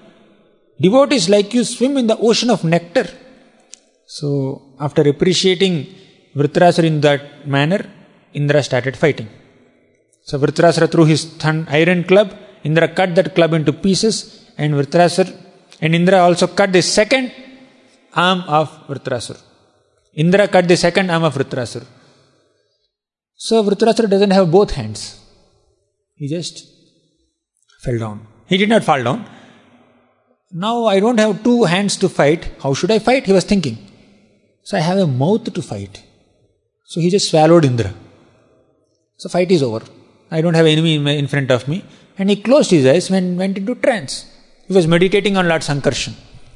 Devotees like you swim in the ocean of nectar. So after appreciating Vritrasura in that manner, Indra started fighting. So Vritrasura threw his iron club, Indra cut that club into pieces, and Indra also cut the second arm of Vritrasura. Indra cut the second arm of Vritrasura. So Vritrasura doesn't have both hands. He just fell down. He did not fall down. Now I don't have two hands to fight. How should I fight? He was thinking. So I have a mouth to fight. So he just swallowed Indra. So fight is over. I don't have enemy in front of me. And he closed his eyes and went into trance. He was meditating on Lord Sankarshan.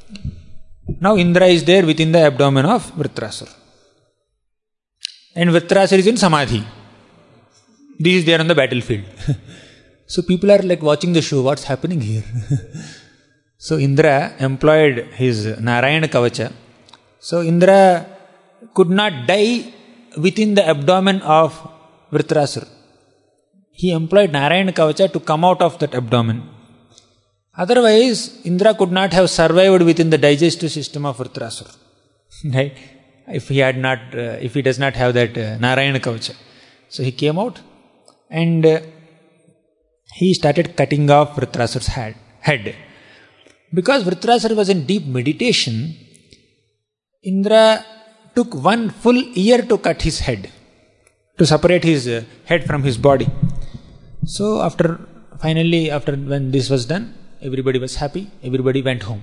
Now Indra is there within the abdomen of Vritrasura. And Vritrasura is in Samadhi. This is there on the battlefield. So people are like watching the show. What's happening here? So Indra employed his Narayana Kavacha. So Indra could not die within the abdomen of Vritrasura. He employed Narayana Kavacha to come out of that abdomen. Otherwise, Indra could not have survived within the digestive system of Vritrasura. Right? If he does not have that Narayana Kavacha. So he came out and he started cutting off Vritrasura's head. Because Vritrasura was in deep meditation, Indra took 1 full year to cut his head, to separate his head from his body. So finally, when this was done, everybody was happy, everybody went home.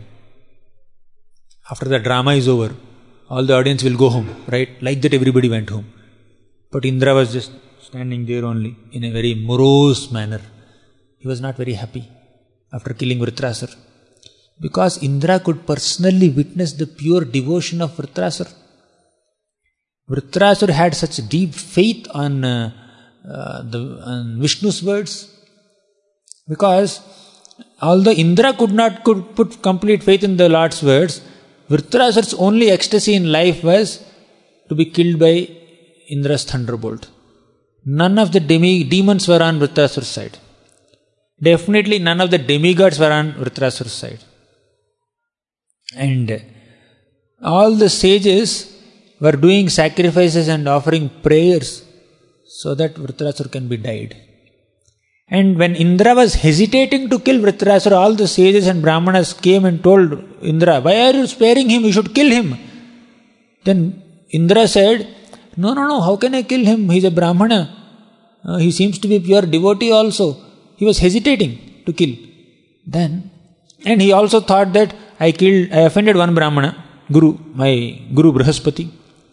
After the drama is over, all the audience will go home, right? Like that everybody went home. But Indra was just standing there only in a very morose manner. He was not very happy after killing Vritrasura. Because Indra could personally witness the pure devotion of Vritrasura. Vritrasura had such deep faith on Vishnu's words. Because although Indra could put complete faith in the Lord's words, Vritrasura's only ecstasy in life was to be killed by Indra's thunderbolt. None of the demons were on Vritrasura's side. Definitely none of the demigods were on Vritrasura's side. And all the sages were doing sacrifices and offering prayers so that Vritrasura can be died. And when Indra was hesitating to kill Vritrasura, all the sages and Brahmanas came and told Indra, "Why are you sparing him? You should kill him." Then Indra said, No, how can I kill him? He's a Brahmana. He seems to be pure devotee also. He was hesitating to kill. And he also thought that I offended one Brahmana, my Guru Brahaspati.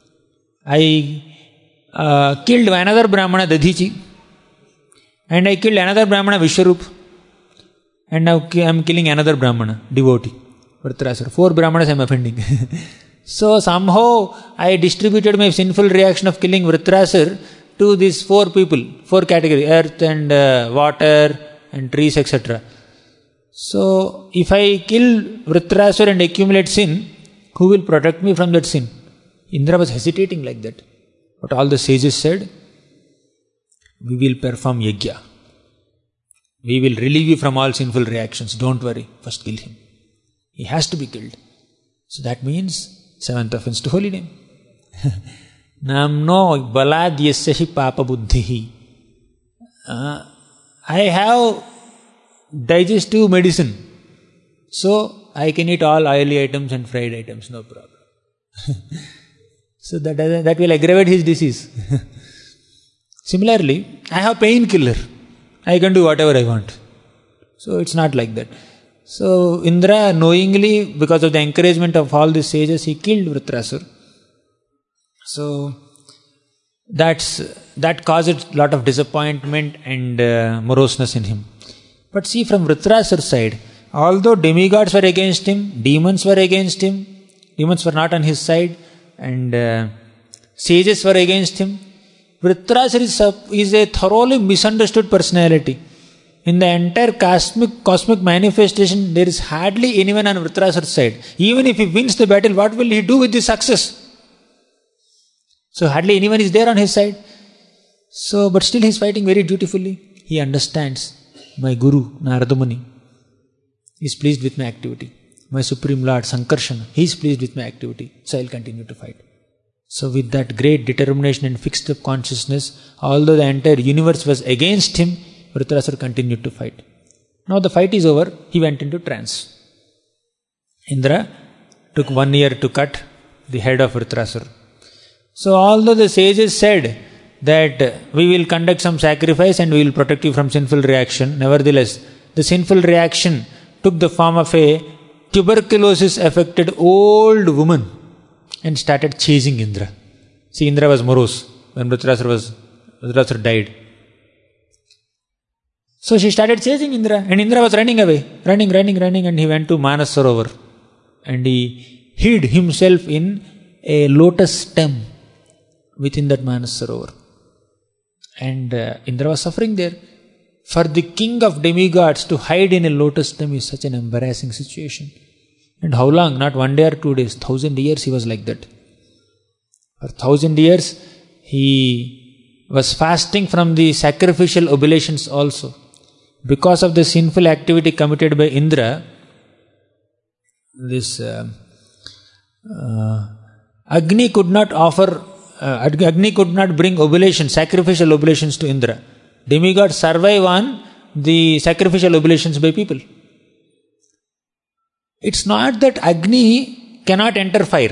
I killed another Brahmana, Dadhichi. And I killed another Brahmana, Vishwarup. And now I am killing another Brahmana, devotee, Vritrasura. 4 Brahmanas I am offending. So somehow I distributed my sinful reaction of killing Vritrasura to these 4 people, 4 categories, earth and water and trees, etc. So if I kill Vritrasura and accumulate sin, who will protect me from that sin? Indra was hesitating like that. But all the sages said, we will perform yajna. We will relieve you from all sinful reactions. Don't worry. First kill him. He has to be killed. So that means 7th offense to holy name. Namno balad yasyahi papa buddhihi. I have digestive medicine. So I can eat all oily items and fried items, no problem. So that will aggravate his disease. Similarly, I have painkiller. I can do whatever I want. So it's not like that. So Indra knowingly, because of the encouragement of all the sages, he killed Vritrasura. So that caused a lot of disappointment and moroseness in him. But see, from Vritrasura's side, although demigods were against him, demons were against him, demons were not on his side, and sages were against him, Vritrasura is a thoroughly misunderstood personality. In the entire cosmic manifestation, there is hardly anyone on Vritrasura's side. Even if he wins the battle, what will he do with the success? So hardly anyone is there on his side. So, but still he is fighting very dutifully. He understands, my Guru, Narada Muni, is pleased with my activity. My Supreme Lord, Sankarshan, he is pleased with my activity. So I will continue to fight. So with that great determination and fixed up consciousness, although the entire universe was against him, Vritrasura continued to fight. Now the fight is over, he went into trance. Indra took 1 year to cut the head of Vritrasura. So although the sages said that we will conduct some sacrifice and we will protect you from sinful reaction, nevertheless, the sinful reaction took the form of a tuberculosis-affected old woman and started chasing Indra. See, Indra was morose when Vritrasura died. So she started chasing Indra, and Indra was running away, running, and he went to Manas Sarovar. And he hid himself in a lotus stem within that Manas Sarovar. And Indra was suffering there. For the king of demigods to hide in a lotus stem is such an embarrassing situation. And how long? Not 1 day or 2 days. 1,000 years he was like that. For 1,000 years he was fasting from the sacrificial oblations also. Because of the sinful activity committed by Indra, this Agni could not offer, Agni could not bring oblations, sacrificial oblations to Indra. Demigods survive on the sacrificial oblations by people. It's not that Agni cannot enter fire.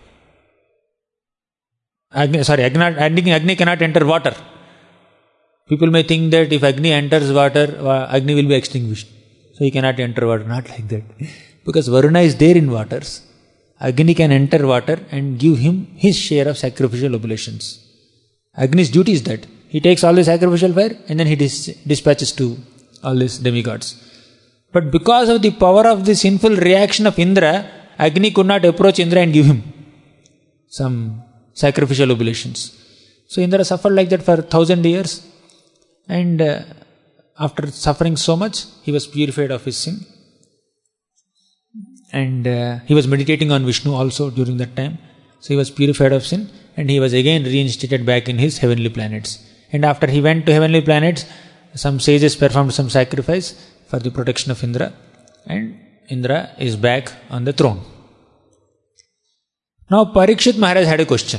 Agni cannot enter water. People may think that if Agni enters water, Agni will be extinguished. So he cannot enter water. Not like that. Because Varuna is there in waters. Agni can enter water and give him his share of sacrificial oblations. Agni's duty is that. He takes all the sacrificial fire and then he dispatches to all these demigods. But because of the power of the sinful reaction of Indra, Agni could not approach Indra and give him some sacrificial oblations. So Indra suffered like that for 1,000 years. And after suffering so much, he was purified of his sin. And he was meditating on Vishnu also during that time. So he was purified of sin and he was again reinstated back in his heavenly planets. And after he went to heavenly planets, some sages performed some sacrifice for the protection of Indra. And Indra is back on the throne. Now Parikshit Maharaj had a question.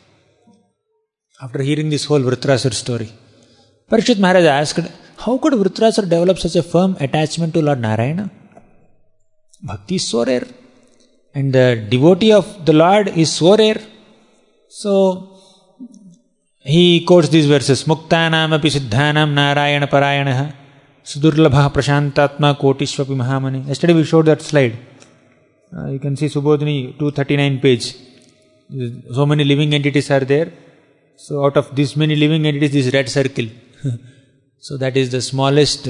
After hearing this whole Vritrasura story, Parikshit Maharaj asked, how could Vritrasura develop such a firm attachment to Lord Narayana? Bhakti is so rare. And the devotee of the Lord is so rare. So he quotes these verses, Muktanam api siddhanam Narayana parayanaha Sudurlabha prashantatma kotishvapi mahamani. Yesterday we showed that slide. You can see Subodhini 239 page. So many living entities are there. So out of this many living entities, this red circle. So that is the smallest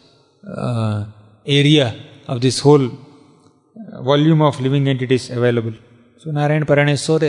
area of this whole volume of living entities available. So Narayana Parayana is so rare.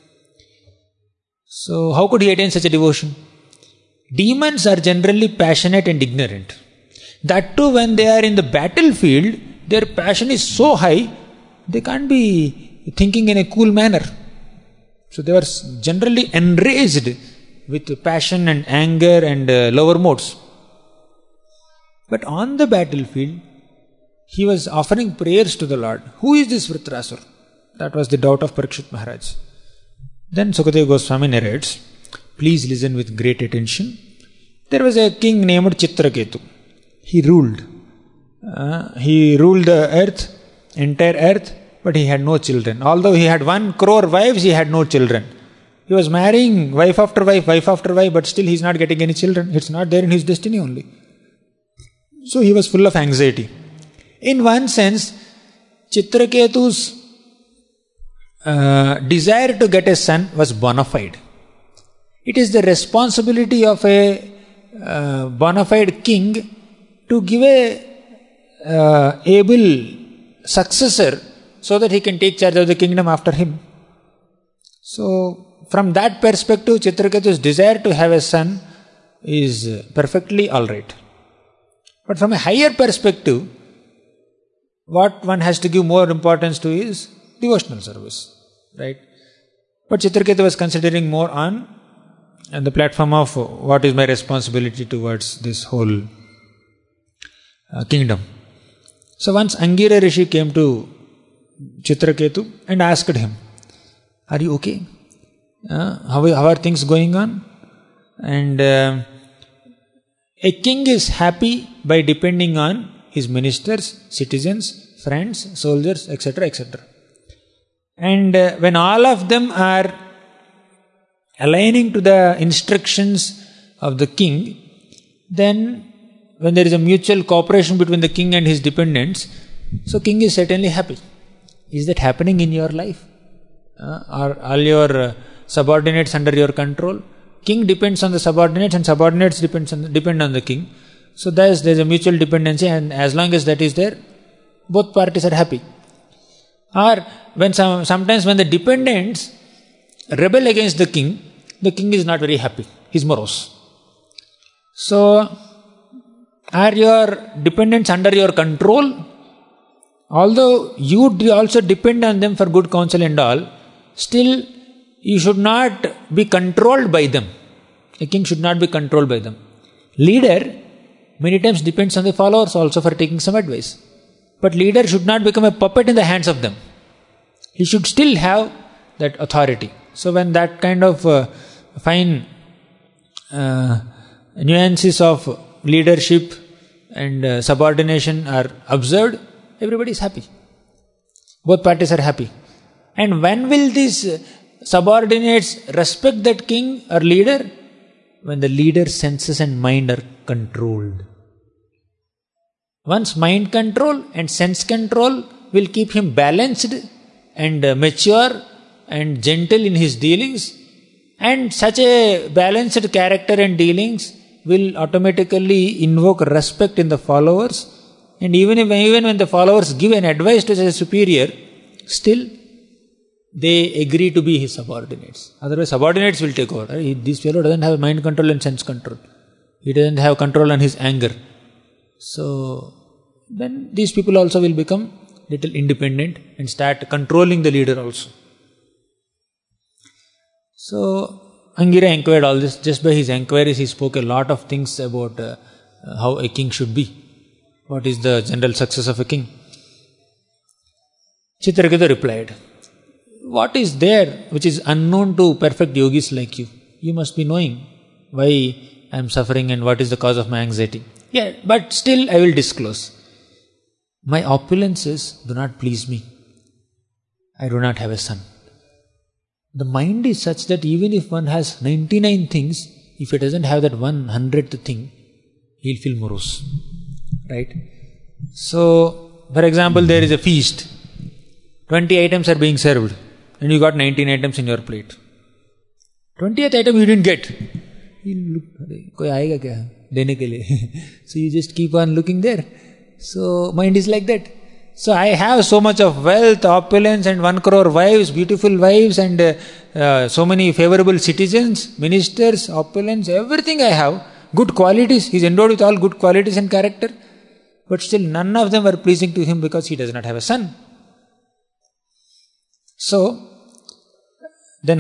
So how could he attain such a devotion? Demons are generally passionate and ignorant. That too, when they are in the battlefield, their passion is so high, they can't be thinking in a cool manner. So they were generally enraged with passion and anger and lower modes. But on the battlefield, he was offering prayers to the Lord. Who is this Vritrasura? That was the doubt of Parikshit Maharaj. Then Sukadeva Goswami narrates, please listen with great attention. There was a king named Chitraketu. He ruled. He ruled the earth, entire earth, but he had no children. Although he had 1 crore wives, he had no children. He was marrying wife after wife, but still he is not getting any children. It's not there in his destiny only. So he was full of anxiety. In one sense, Chitraketu's desire to get a son was bona fide. It is the responsibility of a bona fide king to give a able successor so that he can take charge of the kingdom after him. So from that perspective, Chitraketu's desire to have a son is perfectly alright. But from a higher perspective, what one has to give more importance to is devotional service. Right? But Chitraketu was considering more on the platform of what is my responsibility towards this whole kingdom. So once Angira Rishi came to Chitraketu and asked him, are you okay? How are things going on? And a king is happy by depending on his ministers, citizens, friends, soldiers, etc., etc. And when all of them are aligning to the instructions of the king, then when there is a mutual cooperation between the king and his dependents, so king is certainly happy. Is that happening in your life? Are all your subordinates under your control? King depends on the subordinates and subordinates depend on the king. So there is a mutual dependency, and as long as that is there, both parties are happy. Or when sometimes when the dependents rebel against the king is not very happy. He is morose. So, are your dependents under your control? Although you also depend on them for good counsel and all, still you should not be controlled by them. A king should not be controlled by them. Leader many times depends on the followers also for taking some advice. But leader should not become a puppet in the hands of them. He should still have that authority. So when that kind of fine nuances of leadership and subordination are observed, everybody is happy. Both parties are happy. And when will these subordinates respect that king or leader? When the leader's senses and mind are controlled. Once mind control and sense control will keep him balanced and mature and gentle in his dealings, and such a balanced character and dealings will automatically invoke respect in the followers, and even when the followers give an advice to a superior, still they agree to be his subordinates. Otherwise subordinates will take over. This fellow doesn't have mind control and sense control. He doesn't have control on his anger. So then these people also will become little independent and start controlling the leader also. So Angira inquired all this. Just by his inquiries, he spoke a lot of things about how a king should be. What is the general success of a king? Chitraketu replied, what is there which is unknown to perfect yogis like you? You must be knowing why I am suffering and what is the cause of my anxiety. Yeah, but still I will disclose. My opulences do not please me. I do not have a son. The mind is such that even if one has 99 things, if he doesn't have that 100th thing, he'll feel morose. Right? So, for example, there is a feast. 20 items are being served and you got 19 items in your plate. 20th item you didn't get. You look, koi aayega kya dene ke liye? So you just keep on looking there. So mind is like that. So I have so much of wealth, opulence and 1 crore wives, beautiful wives and so many favorable citizens, ministers, opulence, everything I have. Good qualities. He is endowed with all good qualities and character. But still none of them were pleasing to him because he does not have a son. So then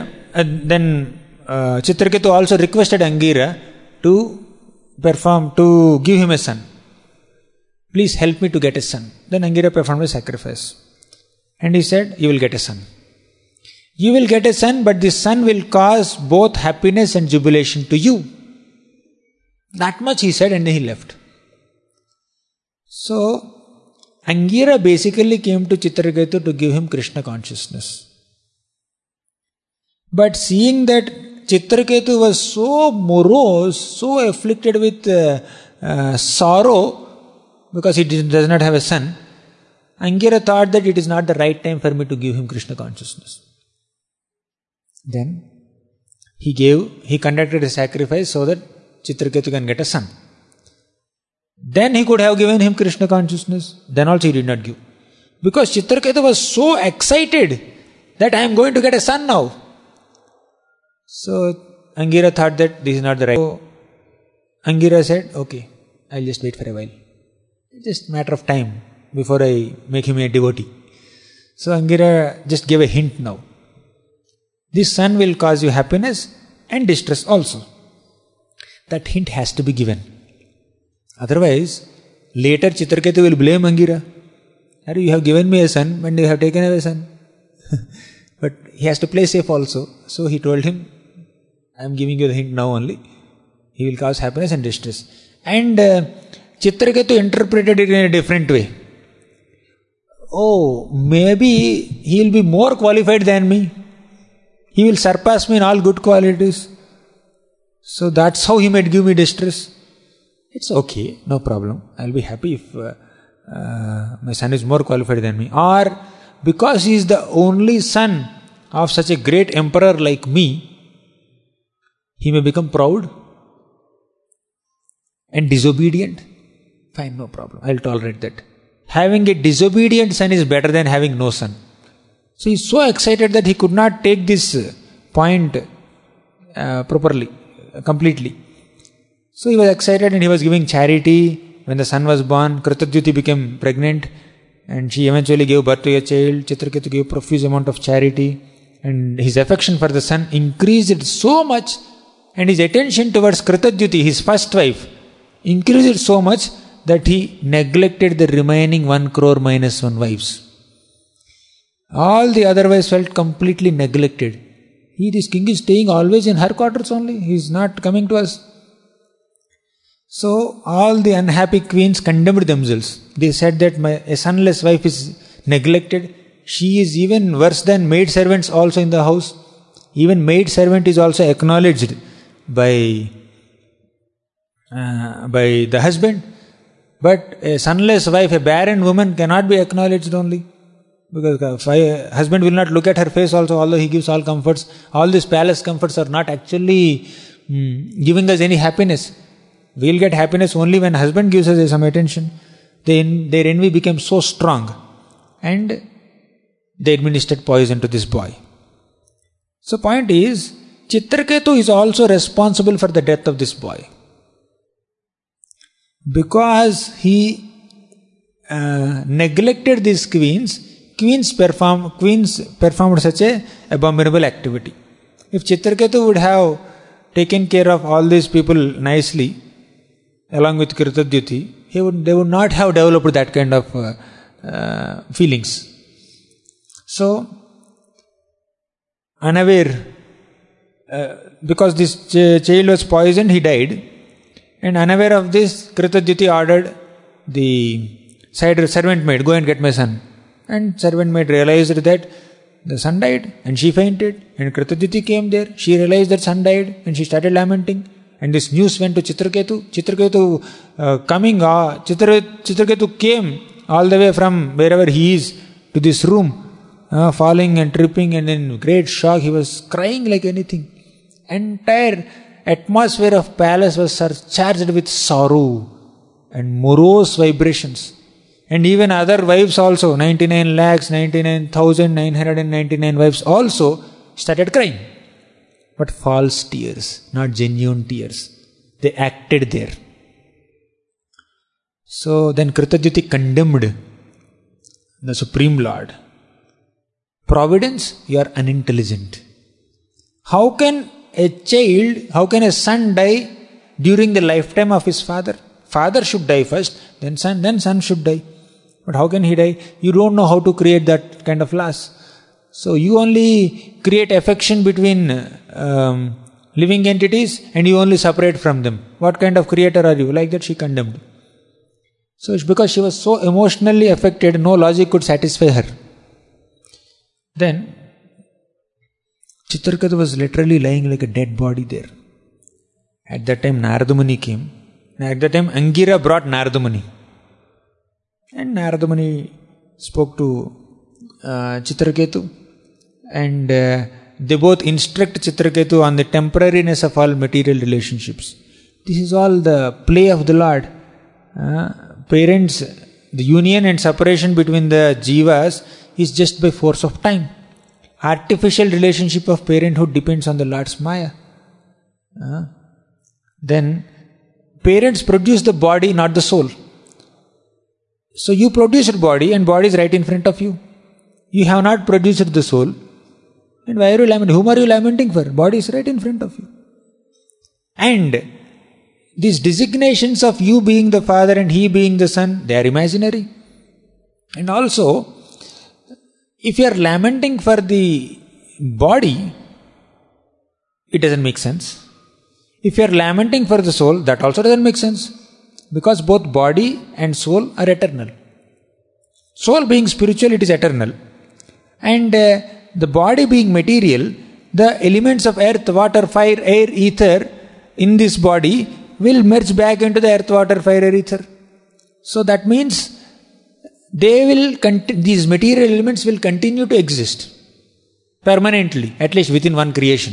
Chitraketu also requested Angira to give him a son. Please help me to get a son. Then Angira performed a sacrifice. And he said, you will get a son. You will get a son, but this son will cause both happiness and jubilation to you. That much he said, and then he left. So, Angira basically came to Chitraketu to give him Krishna consciousness. But seeing that Chitraketu was so morose, so afflicted with sorrow, because he does not have a son, Angira thought that it is not the right time for me to give him Krishna consciousness. Then he conducted a sacrifice so that Chitraketu can get a son. Then he could have given him Krishna consciousness. Then also he did not give. Because Chitraketu was so excited that I am going to get a son now. So Angira thought that this is not the right. So Angira said, okay, I'll just wait for a while. Just a matter of time before I make him a devotee. So Angira just gave a hint now. This son will cause you happiness and distress also. That hint has to be given. Otherwise, later Chitraketu will blame Angira. You have given me a son, but you have taken away a son. But he has to play safe also. So he told him, I am giving you the hint now only. He will cause happiness and distress. And Chitraketu interpreted it in a different way. Oh, maybe he will be more qualified than me. He will surpass me in all good qualities. So that's how he might give me distress. It's okay, no problem. I'll be happy if my son is more qualified than me. Or because he is the only son of such a great emperor like me, he may become proud and disobedient. Fine, no problem. I'll tolerate that. Having a disobedient son is better than having no son. So he's so excited that he could not take this point properly, completely. So he was excited and he was giving charity. When the son was born, Kritadyuti became pregnant and she eventually gave birth to a child. Chitraketu gave profuse amount of charity and his affection for the son increased so much, and his attention towards Kritadyuti, his first wife, increased so much that he neglected the remaining 1 crore minus 1 wives. All the other wives felt completely neglected. This king is staying always in her quarters only. He is not coming to us. So all the unhappy queens condemned themselves. They said that a sonless wife is neglected. She is even worse than maid servants also in the house. Even maid servant is also acknowledged by the husband. But a sonless wife, a barren woman cannot be acknowledged only. Because husband will not look at her face also, although he gives all comforts. All these palace comforts are not actually giving us any happiness. We will get happiness only when husband gives us some attention. Their envy became so strong and they administered poison to this boy. So point is, Chitraketu is also responsible for the death of this boy. Because he neglected these queens performed such a abominable activity. If Chitraketu would have taken care of all these people nicely, along with Kritadyuti, they would not have developed that kind of feelings. So, unaware, because this child was poisoned, he died. And unaware of this, Kritadyuti ordered the servant maid, go and get my son. And servant maid realized that the son died and she fainted. And Kritadyuti came there. She realized that son died and she started lamenting. And this news went to Chitraketu. Chitraketu came all the way from wherever he is to this room, falling and tripping, and in great shock he was crying like anything. Entire atmosphere of palace was surcharged with sorrow and morose vibrations. And even other wives also, 99,99,999 wives also started crying. But false tears, not genuine tears. They acted there. So then Kritadyuti condemned the Supreme Lord. Providence, you are unintelligent. How can a son die during the lifetime of his father? Father should die first, then son should die. But how can he die? You don't know how to create that kind of loss. So you only create affection between living entities and you only separate from them. What kind of creator are you? Like that she condemned. So it's because she was so emotionally affected, no logic could satisfy her. Then Chitraketu was literally lying like a dead body there. At that time Narada Muni came. At that time Angira brought Narada Muni. And Narada Muni spoke to Chitraketu, and they both instruct Chitraketu on the temporariness of all material relationships. This is all the play of the Lord. Parents, the union and separation between the jivas is just by force of time. Artificial relationship of parenthood depends on the Lord's Maya. Then parents produce the body, not the soul. So you produced body and body is right in front of you. You have not produced the soul. And why are you lamenting? Whom are you lamenting for? Body is right in front of you. And these designations of you being the father and he being the son, they are imaginary. And also, if you are lamenting for the body, it doesn't make sense. If you are lamenting for the soul, that also doesn't make sense. Because both body and soul are eternal. Soul being spiritual, it is eternal. And the body being material, the elements of earth, water, fire, air, ether in this body will merge back into the earth, water, fire, air, ether. So that means these material elements will continue to exist permanently, at least within one creation.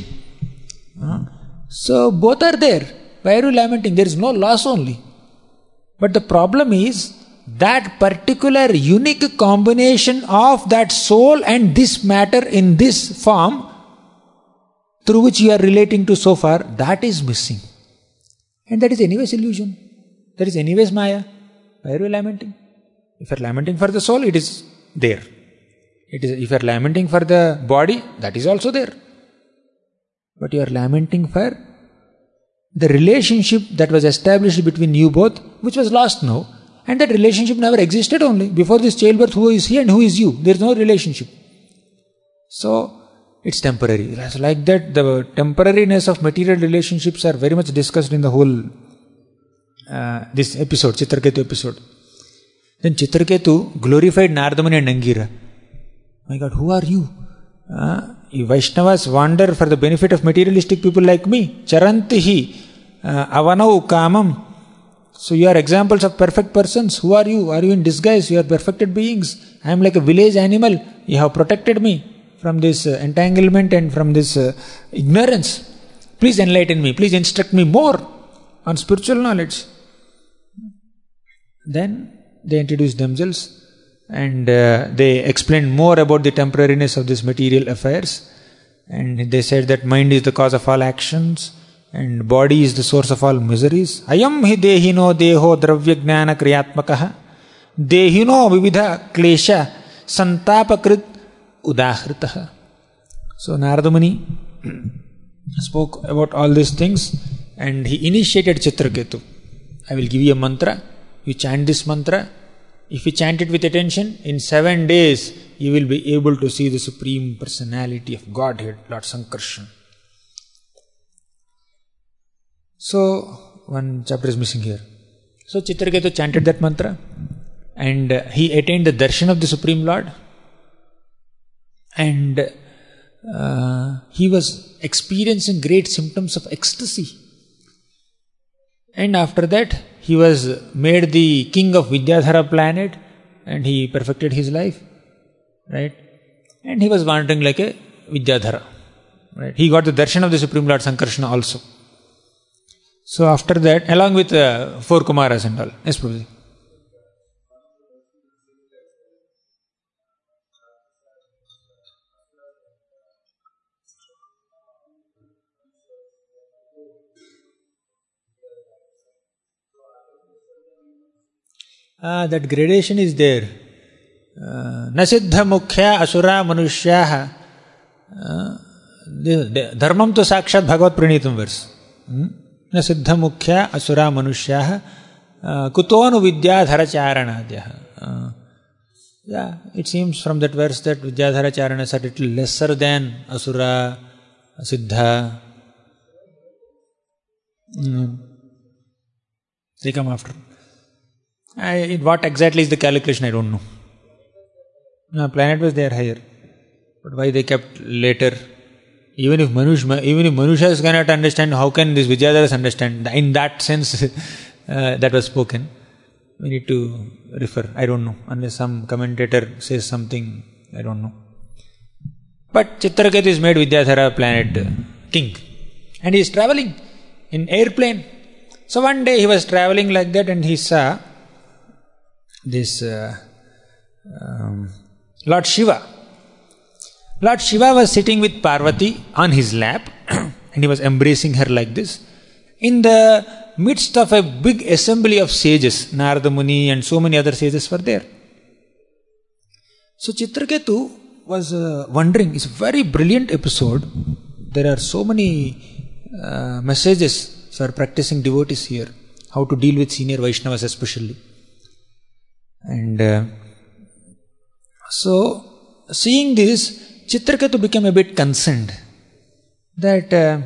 So both are there. Why are you lamenting? There is no loss only. But the problem is that particular unique combination of that soul and this matter in this form through which you are relating to so far, that is missing. And that is anyways illusion. That is anyways Maya. Why are you lamenting? If you are lamenting for the soul, it is there. If you are lamenting for the body, that is also there. But you are lamenting for the relationship that was established between you both, which was lost now. And that relationship never existed only. Before this childbirth, who is he and who is you? There is no relationship. So, it's temporary. Like that, the temporariness of material relationships are very much discussed in the whole this episode, Chitraketu episode. Then Chitraketu glorified Narada Muni and Angira. My God, who are you? You Vaishnavas wander for the benefit of materialistic people like me. Charantihi avanau kamam. So you are examples of perfect persons. Who are you? Are you in disguise? You are perfected beings. I am like a village animal. You have protected me from this entanglement and from this ignorance. Please enlighten me. Please instruct me more on spiritual knowledge. Then they introduced themselves and they explained more about the temporariness of these material affairs. And they said that mind is the cause of all actions and body is the source of all miseries. Ayam hi dehino deho dravya jnana kriyatmakaha dehino vividha klesha santapakrit udahritaha. So Narada Muni spoke about all these things and he initiated Chitraketu. I will give you a mantra. You chant this mantra. If you chant it with attention, in 7 days you will be able to see the Supreme Personality of Godhead, Lord Sankarshan. So, one chapter is missing here. So Chitraketu chanted that mantra and he attained the darshan of the Supreme Lord and he was experiencing great symptoms of ecstasy. And after that, he was made the king of Vidyadhara planet and he perfected his life, right? And he was wandering like a Vidyadhara, right? He got the darshan of the Supreme Lord Sankarsana also. So after that, along with 4 Kumaras and all. Yes, Prabhuji. That gradation is there. Nasiddha mukhya asura manushyaha. Dharmam to sakshat bhagavat pranitam verse. Nasiddha mukhya asura manushyaha kutonu vidyadhara charanadyaha. Yeah, it seems from that verse that vidyadhara charanas are a little lesser than asura, siddha. They come after. What exactly is the calculation, I don't know. No, planet was there higher. But why they kept later? Even if Manushas cannot understand, how can these Vidyadharas understand? In that sense, that was spoken. We need to refer. I don't know. Unless some commentator says something, I don't know. But Chitraketu is made Vidyadhara planet king. And he is travelling in airplane. So one day he was travelling like that and he saw this Lord Shiva. Lord Shiva was sitting with Parvati on his lap and he was embracing her like this. In the midst of a big assembly of sages, Narada Muni and so many other sages were there. So Chitraketu was wondering, it's a very brilliant episode. There are so many messages for practicing devotees here, how to deal with senior Vaishnavas especially. And so, seeing this, Chitraketu became a bit concerned that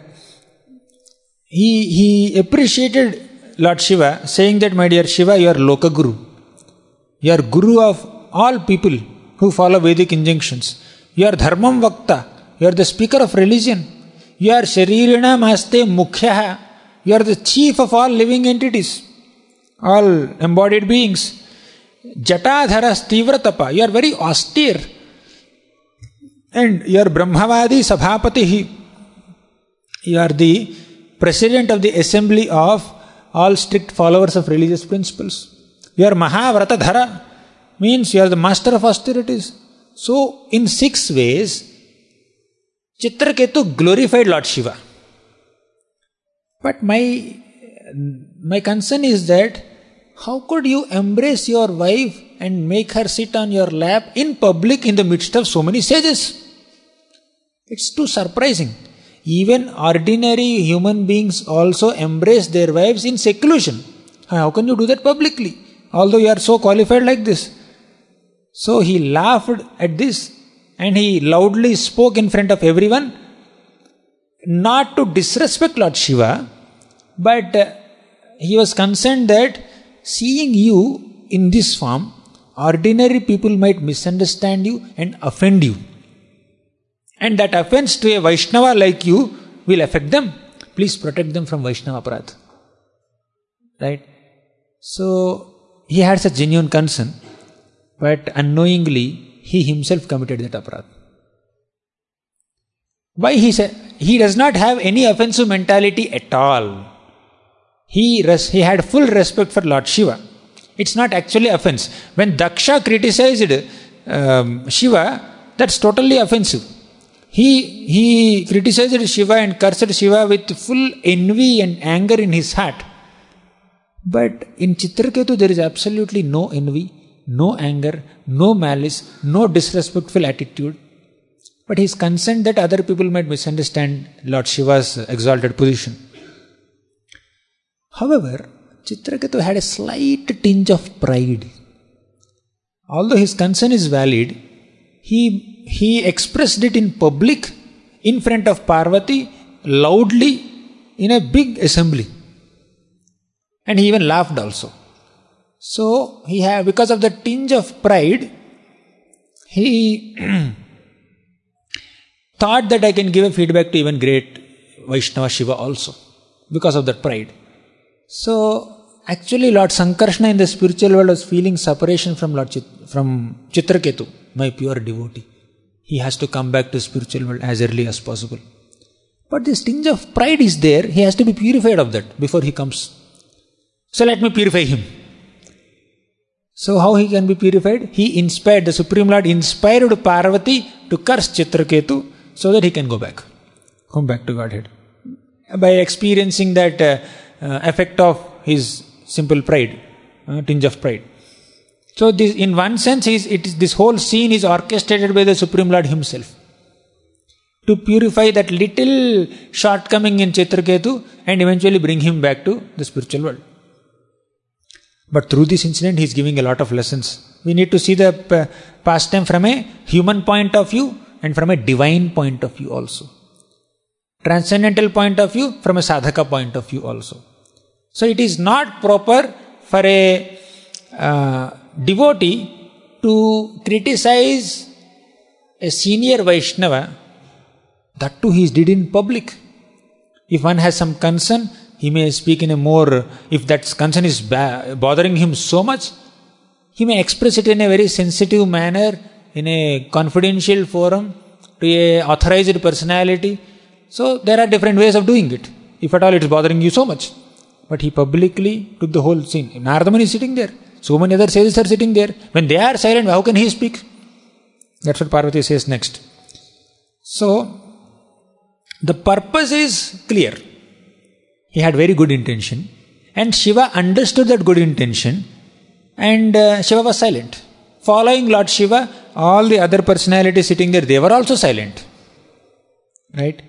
he appreciated Lord Shiva, saying that, my dear Shiva, you are Loka Guru. You are Guru of all people who follow Vedic injunctions. You are Dharmam Vakta. You are the speaker of religion. You are Sharirina Maste Mukhyaha. You are the chief of all living entities, all embodied beings. Jatadharas Tivratapa. You are very austere. And you are Brahmavadi Sabhapatihi. You are the president of the assembly of all strict followers of religious principles. You are Mahavratadhara, means you are the master of austerities. So, in 6 ways, Chitraketu glorified Lord Shiva. But my concern is that how could you embrace your wife and make her sit on your lap in public in the midst of so many sages? It's too surprising. Even ordinary human beings also embrace their wives in seclusion. How can you do that publicly, although you are so qualified like this? So he laughed at this and he loudly spoke in front of everyone, not to disrespect Lord Shiva, but he was concerned that seeing you in this form, ordinary people might misunderstand you and offend you. And that offense to a Vaishnava like you will affect them. Please protect them from Vaishnava aparadh. Right? So, he had such genuine concern, but unknowingly, he himself committed that aparadh. Why he said? He does not have any offensive mentality at all. He had full respect for Lord Shiva. It's not actually offense. When Daksha criticized Shiva, that's totally offensive. He criticized Shiva and cursed Shiva with full envy and anger in his heart. But in Chitraketu there is absolutely no envy, no anger, no malice, no disrespectful attitude. But he is concerned that other people might misunderstand Lord Shiva's exalted position. However, Chitraketu had a slight tinge of pride. Although his concern is valid, he expressed it in public, in front of Parvati, loudly, in a big assembly. And he even laughed also. So, because of the tinge of pride, he thought that I can give a feedback to even great Vaishnava Shiva also, because of that pride. So, actually Lord Sankarshana in the spiritual world was feeling separation from Chitraketu, my pure devotee. He has to come back to spiritual world as early as possible. But this tinge of pride is there, he has to be purified of that before he comes. So let me purify him. So how he can be purified? The Supreme Lord inspired Parvati to curse Chitraketu so that he can come back to Godhead. By experiencing that effect of his simple pride, tinge of pride. So this, in one sense, this whole scene is orchestrated by the Supreme Lord himself to purify that little shortcoming in Chitraketu and eventually bring him back to the spiritual world. But through this incident, he is giving a lot of lessons. We need to see the pastime from a human point of view and from a divine point of view also. Transcendental point of view, from a sadhaka point of view also. So it is not proper for a devotee to criticize a senior Vaishnava, that too he did in public. If one has some concern, he may speak in a more, if that concern is bothering him so much, he may express it in a very sensitive manner, in a confidential forum, to a authorized personality. So there are different ways of doing it, if at all it is bothering you so much. But he publicly took the whole scene. Narada Muni is sitting there. So many other sages are sitting there. When they are silent, how can he speak? That's what Parvati says next. So, the purpose is clear. He had very good intention. And Shiva understood that good intention. And Shiva was silent. Following Lord Shiva, all the other personalities sitting there, they were also silent. Right?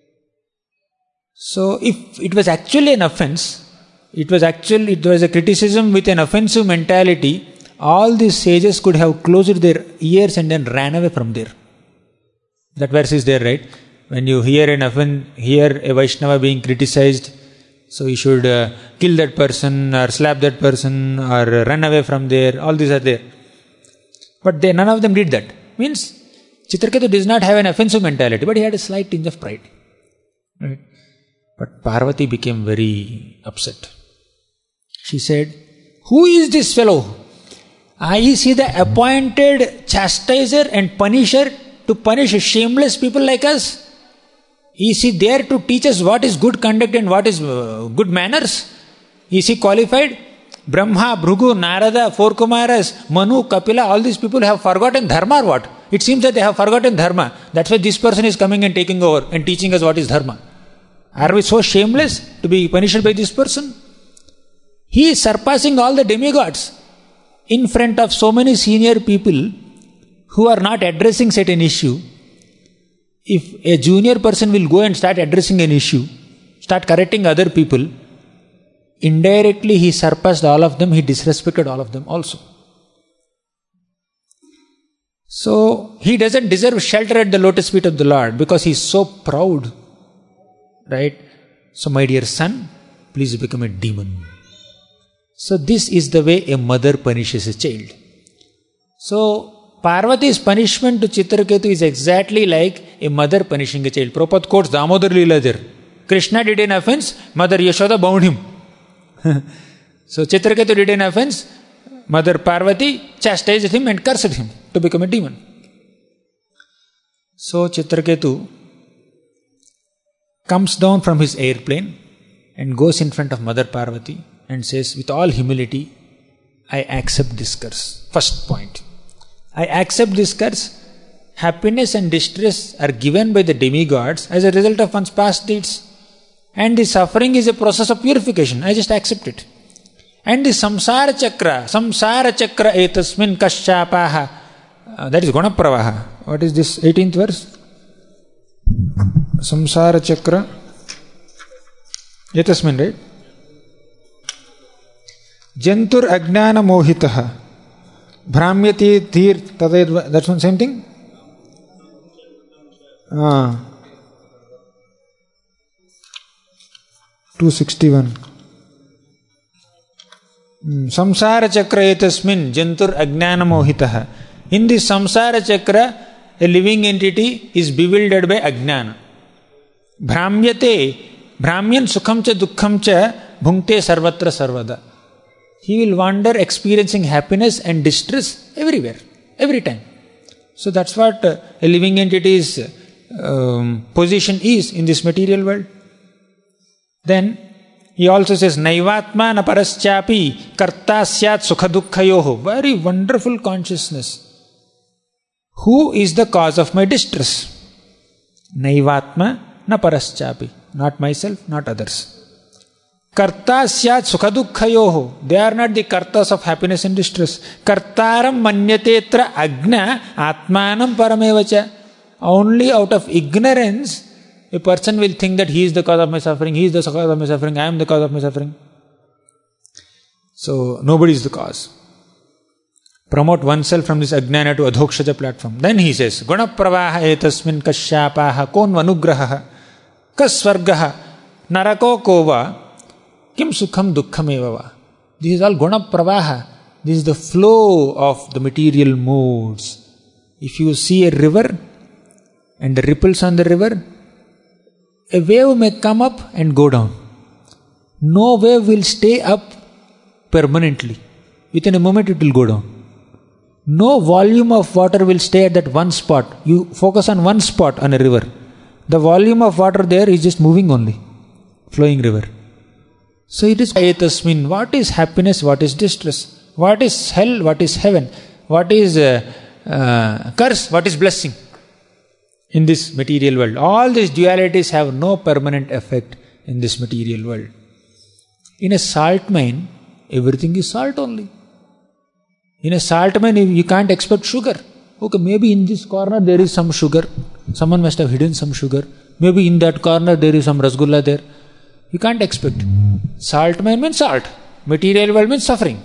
So, if it was actually an offense, it was a criticism with an offensive mentality, all these sages could have closed their ears and then ran away from there. That verse is there, right? When you hear a Vaishnava being criticized, so you should kill that person or slap that person or run away from there. All these are there. But none of them did that. Means Chitraketu does not have an offensive mentality, but he had a slight tinge of pride. Right? But Parvati became very upset. She said, "Who is this fellow? Is he the appointed chastiser and punisher to punish shameless people like us? Is he there to teach us what is good conduct and what is good manners? Is he qualified? Brahma, Bhrigu, Narada, four Kumaras, Manu, Kapila, all these people have forgotten dharma or what? It seems that they have forgotten dharma. That's why this person is coming and taking over and teaching us what is dharma. Are we so shameless to be punished by this person? He is surpassing all the demigods in front of so many senior people who are not addressing certain issue. If a junior person will go and start addressing an issue, start correcting other people, indirectly he surpassed all of them, he disrespected all of them also. So, he doesn't deserve shelter at the lotus feet of the Lord because he is so proud. Right? So, my dear son, please become a demon. So, this is the way a mother punishes a child. So, Parvati's punishment to Chitraketu is exactly like a mother punishing a child. Prabhupada quotes Damodar Leela there. Krishna did an offense, Mother Yashoda bound him. So Chitraketu did an offense, Mother Parvati chastised him and cursed him to become a demon. So Chitraketu comes down from his airplane and goes in front of Mother Parvati and says, with all humility, I accept this curse. First point. I accept this curse. Happiness and distress are given by the demigods as a result of one's past deeds. And the suffering is a process of purification. I just accept it. And the samsara chakra etasmin kashapaha. That is Gunapravaha. What is this 18th verse? Samsara chakra etasmin, right? Jantur ajnana mohitaha. Bhramyati dhir taded. That's one same thing? 261. Samsara chakra etasmin jantur ajnana mohitaha. In this samsara chakra, a living entity is bewildered by ajnana. Bhramyate, Bhramyan sukham cha dukkham cha bhunkte sarvatra sarvada. He will wander experiencing happiness and distress everywhere, every time. So that's what a living entity's position is in this material world. Then he also says, Naivatma na paraschapi karta syat sukha dukkhayoho. Very wonderful consciousness. Who is the cause of my distress? Naivatma na paraschapi. Not myself, not others. Karta syat sukha dukkhayoho. They are not the kartas of happiness and distress. Kartaram manyatetra agna atmanam paramevacha. Only out of ignorance, a person will think that he is the cause of my suffering, he is the cause of my suffering, I am the cause of my suffering. So, nobody is the cause. Promote oneself from this ajnana to adhokshaja platform. Then he says, Gunapravaha etasmin kasyapaha kon vanugraha kasvargaha narako kova kim sukham dukkham evava. This is all Gunapravaha. This is the flow of the material moods. If you see a river and the ripples on the river, a wave may come up and go down. No wave will stay up permanently. Within a moment it will go down. No volume of water will stay at that one spot. You focus on one spot on a river. The volume of water there is just moving only. Flowing river. So it is etasmin. What is happiness? What is distress? What is hell? What is heaven? What is curse? What is blessing? In this material world. All these dualities have no permanent effect in this material world. In a salt mine, everything is salt only. In a salt mine, you can't expect sugar. Okay, maybe in this corner there is some sugar. Someone must have hidden some sugar. Maybe in that corner there is some rasgulla there. You can't expect. Salt mine means salt. Material world means suffering.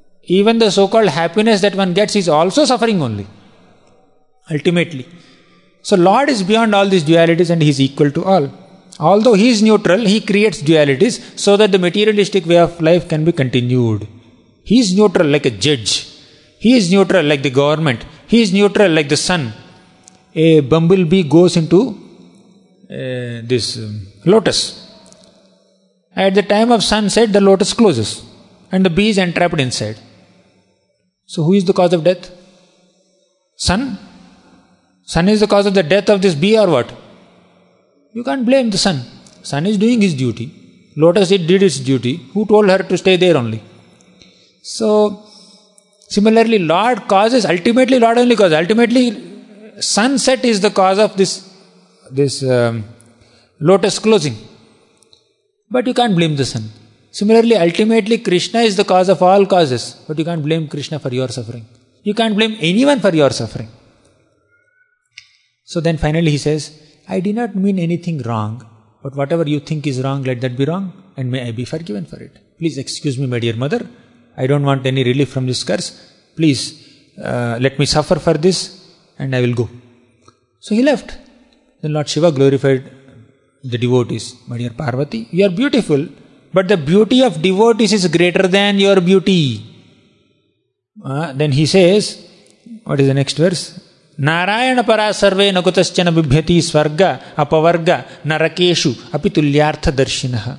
Even the so-called happiness that one gets is also suffering only. Ultimately. So Lord is beyond all these dualities and He is equal to all. Although He is neutral, He creates dualities so that the materialistic way of life can be continued. He is neutral like a judge. He is neutral like the government. He is neutral like the sun. A bumblebee goes into this lotus. At the time of sunset, the lotus closes and the bee is entrapped inside. So who is the cause of death? Sun? Sun is the cause of the death of this bee or what? You can't blame the sun. Sun is doing his duty. Lotus did its duty. Who told her to stay there only? So, similarly, Lord causes, ultimately Lord only causes. Ultimately, sunset is the cause of this lotus closing. But you can't blame the sun. Similarly, ultimately Krishna is the cause of all causes. But you can't blame Krishna for your suffering. You can't blame anyone for your suffering. So then finally he says, I did not mean anything wrong, but whatever you think is wrong, let that be wrong, and may I be forgiven for it. Please excuse me, my dear mother. I don't want any relief from this curse. Please let me suffer for this, and I will go. So he left. Then Lord Shiva glorified the devotees. My dear Parvati, you are beautiful, but the beauty of devotees is greater than your beauty. Then he says, what is the next verse? Narayana para sarve nakutaschana bibhyati swarga apavarga narakeshu apitulyartha darshinaha.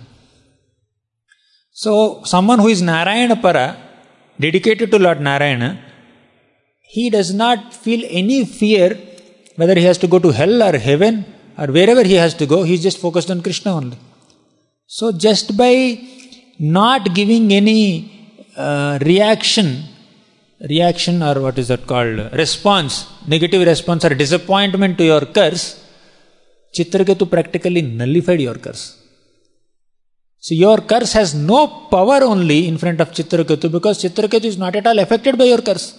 So, someone who is Narayana para, dedicated to Lord Narayana, he does not feel any fear whether he has to go to hell or heaven or wherever he has to go. He is just focused on Krishna only. So, just by not giving any reaction or what is that called, response, negative response or disappointment to your curse, Chitraketu practically nullified your curse. So your curse has no power only in front of Chitraketu because Chitraketu is not at all affected by your curse.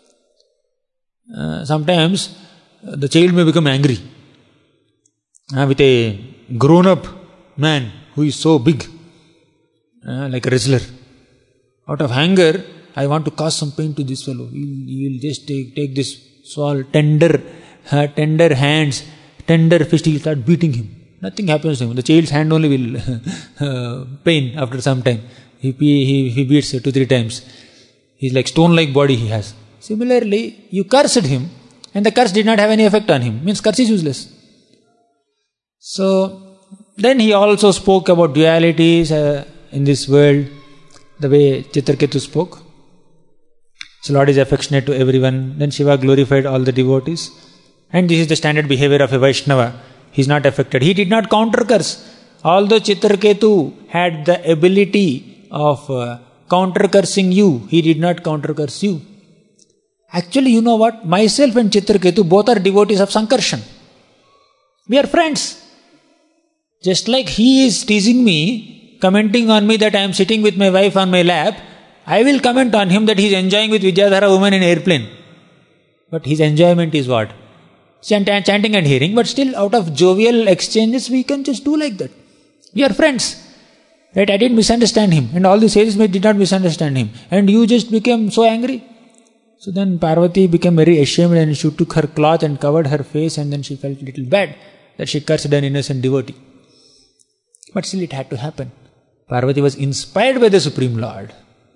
Sometimes the child may become angry with a grown-up man who is so big, like a wrestler. Out of anger, I want to cause some pain to this fellow. He will just take this small, tender hands, tender fist, he will start beating him. Nothing happens to him. The child's hand only will pain after some time. He beats 2-3 times. He's like stone-like body he has. Similarly, you cursed him and the curse did not have any effect on him. Means curse is useless. So, then he also spoke about dualities in this world, the way Chitraketu spoke. So Lord is affectionate to everyone. Then Shiva glorified all the devotees. And this is the standard behavior of a Vaishnava. He is not affected. He did not counter curse. Although Chitraketu had the ability of counter cursing you, he did not counter curse you. Actually, you know what? Myself and Chitraketu both are devotees of Sankarshan. We are friends. Just like he is teasing me, commenting on me that I am sitting with my wife on my lap, I will comment on him that he is enjoying with Vidyadhara woman in airplane. But his enjoyment is what? Chanting and hearing, but still out of jovial exchanges we can just do like that. We are friends. Right? I didn't misunderstand him and all the sages did not misunderstand him. And you just became so angry. So then Parvati became very ashamed and she took her cloth and covered her face and then she felt a little bad that she cursed an innocent devotee. But still it had to happen. Parvati was inspired by the Supreme Lord.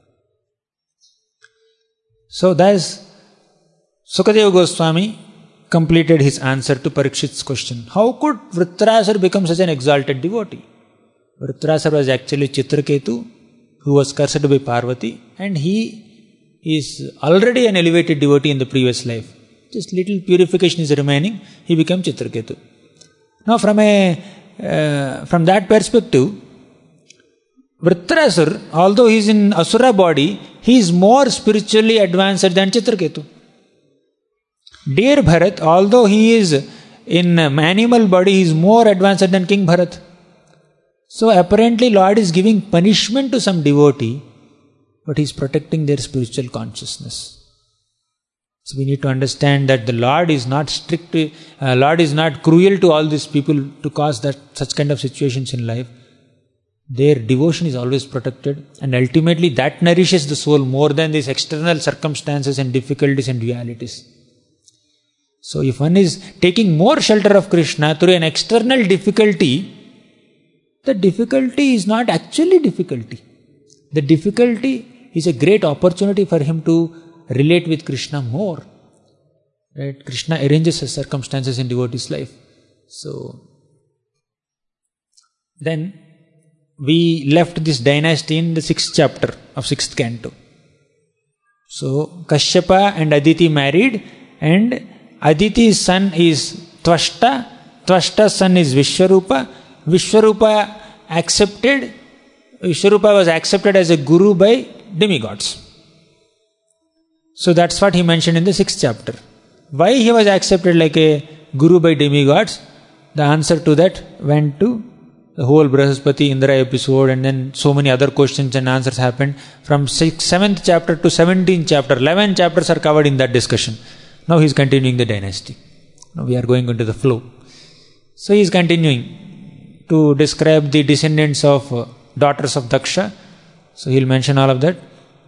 So thus Sukadeva Goswami completed his answer to Parikshit's question. How could Vritrasur become such an exalted devotee? Vritrasur was actually Chitraketu, who was cursed by Parvati, and he is already an elevated devotee in the previous life. Just little purification is remaining, he became Chitraketu. Now from that perspective, Vritrasur, although he is in Asura body, he is more spiritually advanced than Chitraketu. Dear Bharat, although he is in animal body, he is more advanced than King Bharat. So apparently Lord is giving punishment to some devotee, but he is protecting their spiritual consciousness. So we need to understand that the Lord is not strict, Lord is not cruel to all these people to cause such kind of situations in life. Their devotion is always protected, and ultimately that nourishes the soul more than these external circumstances and difficulties and dualities. So if one is taking more shelter of Krishna through an external difficulty, the difficulty is not actually difficulty. The difficulty is a great opportunity for him to relate with Krishna more. Right? Krishna arranges his circumstances in devotee's life. So then we left this dynasty in the 6th chapter of 6th canto. So Kashyapa and Aditi married, and Aditi's son is Tvashta. Tvashta's son is Vishwarupa. Vishwarupa was accepted as a guru by demigods. So that's what he mentioned in the 6th chapter. Why he was accepted like a guru by demigods? The answer to that went to the whole Brahaspati Indra episode, and then so many other questions and answers happened from 7th chapter to 17th chapter. 11 chapters are covered in that discussion. Now he is continuing the dynasty. Now we are going into the flow. So he is continuing to describe the descendants of daughters of Daksha. So he will mention all of that.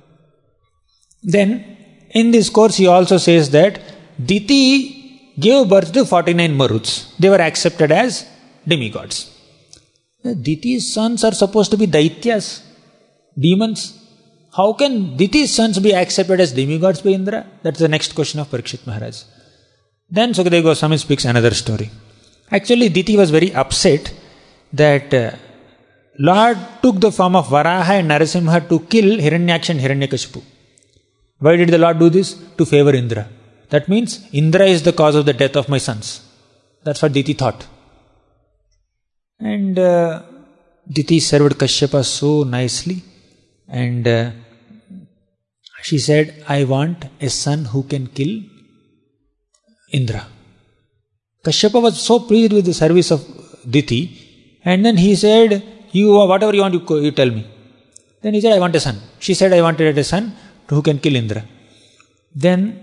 Then in this course he also says that Diti gave birth to 49 Maruts. They were accepted as demigods. Diti's sons are supposed to be Daityas, demons. How can Diti's sons be accepted as demigods by Indra? That's the next question of Parikshit Maharaj. Then Sukadeva Goswami speaks another story. Actually, Diti was very upset that Lord took the form of Varaha and Narasimha to kill Hiranyaksha and Hiranyakashipu. Why did the Lord do this? To favor Indra. That means Indra is the cause of the death of my sons. That's what Diti thought. And Diti served Kashyapa so nicely, and she said, I want a son who can kill Indra. Kashyapa was so pleased with the service of Diti, and then he said, whatever you want, you tell me. Then he said, I want a son. She said, I wanted a son who can kill Indra. Then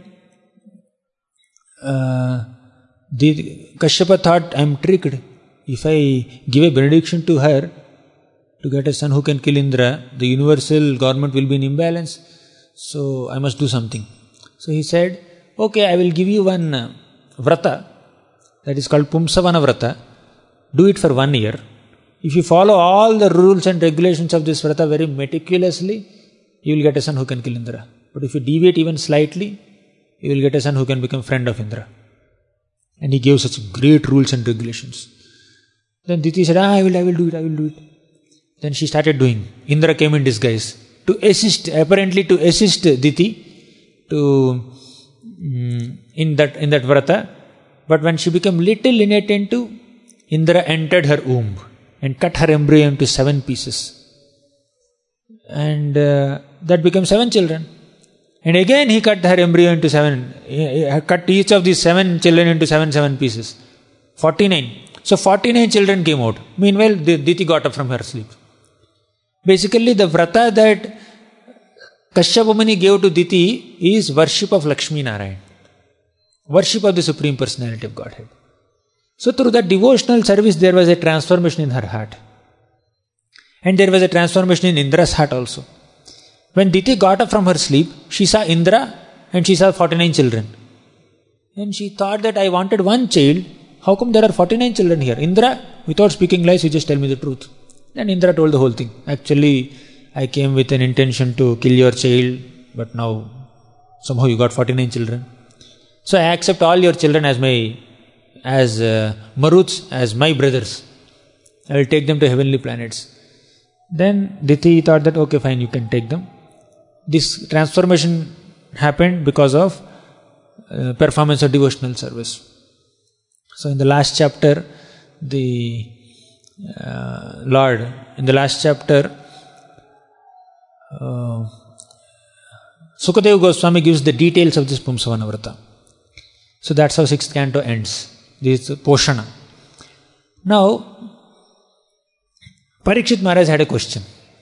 Kashyapa thought, I am tricked. If I give a benediction to her to get a son who can kill Indra, the universal government will be in imbalance. So I must do something. So he said, okay, I will give you one vrata, that is called Pumsavana vrata. Do it for 1 year. If you follow all the rules and regulations of this vrata very meticulously, you will get a son who can kill Indra. But if you deviate even slightly, you will get a son who can become friend of Indra. And he gave such great rules and regulations. Then Diti said, I will do it. Then she started doing. Indra came in disguise to assist Diti to in that vrata. But when she became little inattentive, Indra entered her womb and cut her embryo into 7 pieces. And that became 7 children. And again he cut her embryo into 7. He cut each of these 7 children into 7 pieces. 49. So 49 children came out. Meanwhile, Diti got up from her sleep. Basically, the vrata that Kashyapa Muni gave to Diti is worship of Lakshmi Narayan. Worship of the Supreme Personality of Godhead. So through that devotional service, there was a transformation in her heart. And there was a transformation in Indra's heart also. When Diti got up from her sleep, she saw Indra and she saw 49 children. And she thought that I wanted one child. How come there are 49 children here? Indra, without speaking lies, you just tell me the truth. Then Indra told the whole thing. Actually, I came with an intention to kill your child, but now somehow you got 49 children. So I accept all your children as Maruts, as my brothers. I will take them to heavenly planets. Then Diti thought that, okay, fine, you can take them. This transformation happened because of performance of devotional service. So in the last chapter, Sukadeva Goswami gives the details of this Pumsavana Vrata. So that's how 6th canto ends. This is Poshana. Now, Parikshit Maharaj had a question.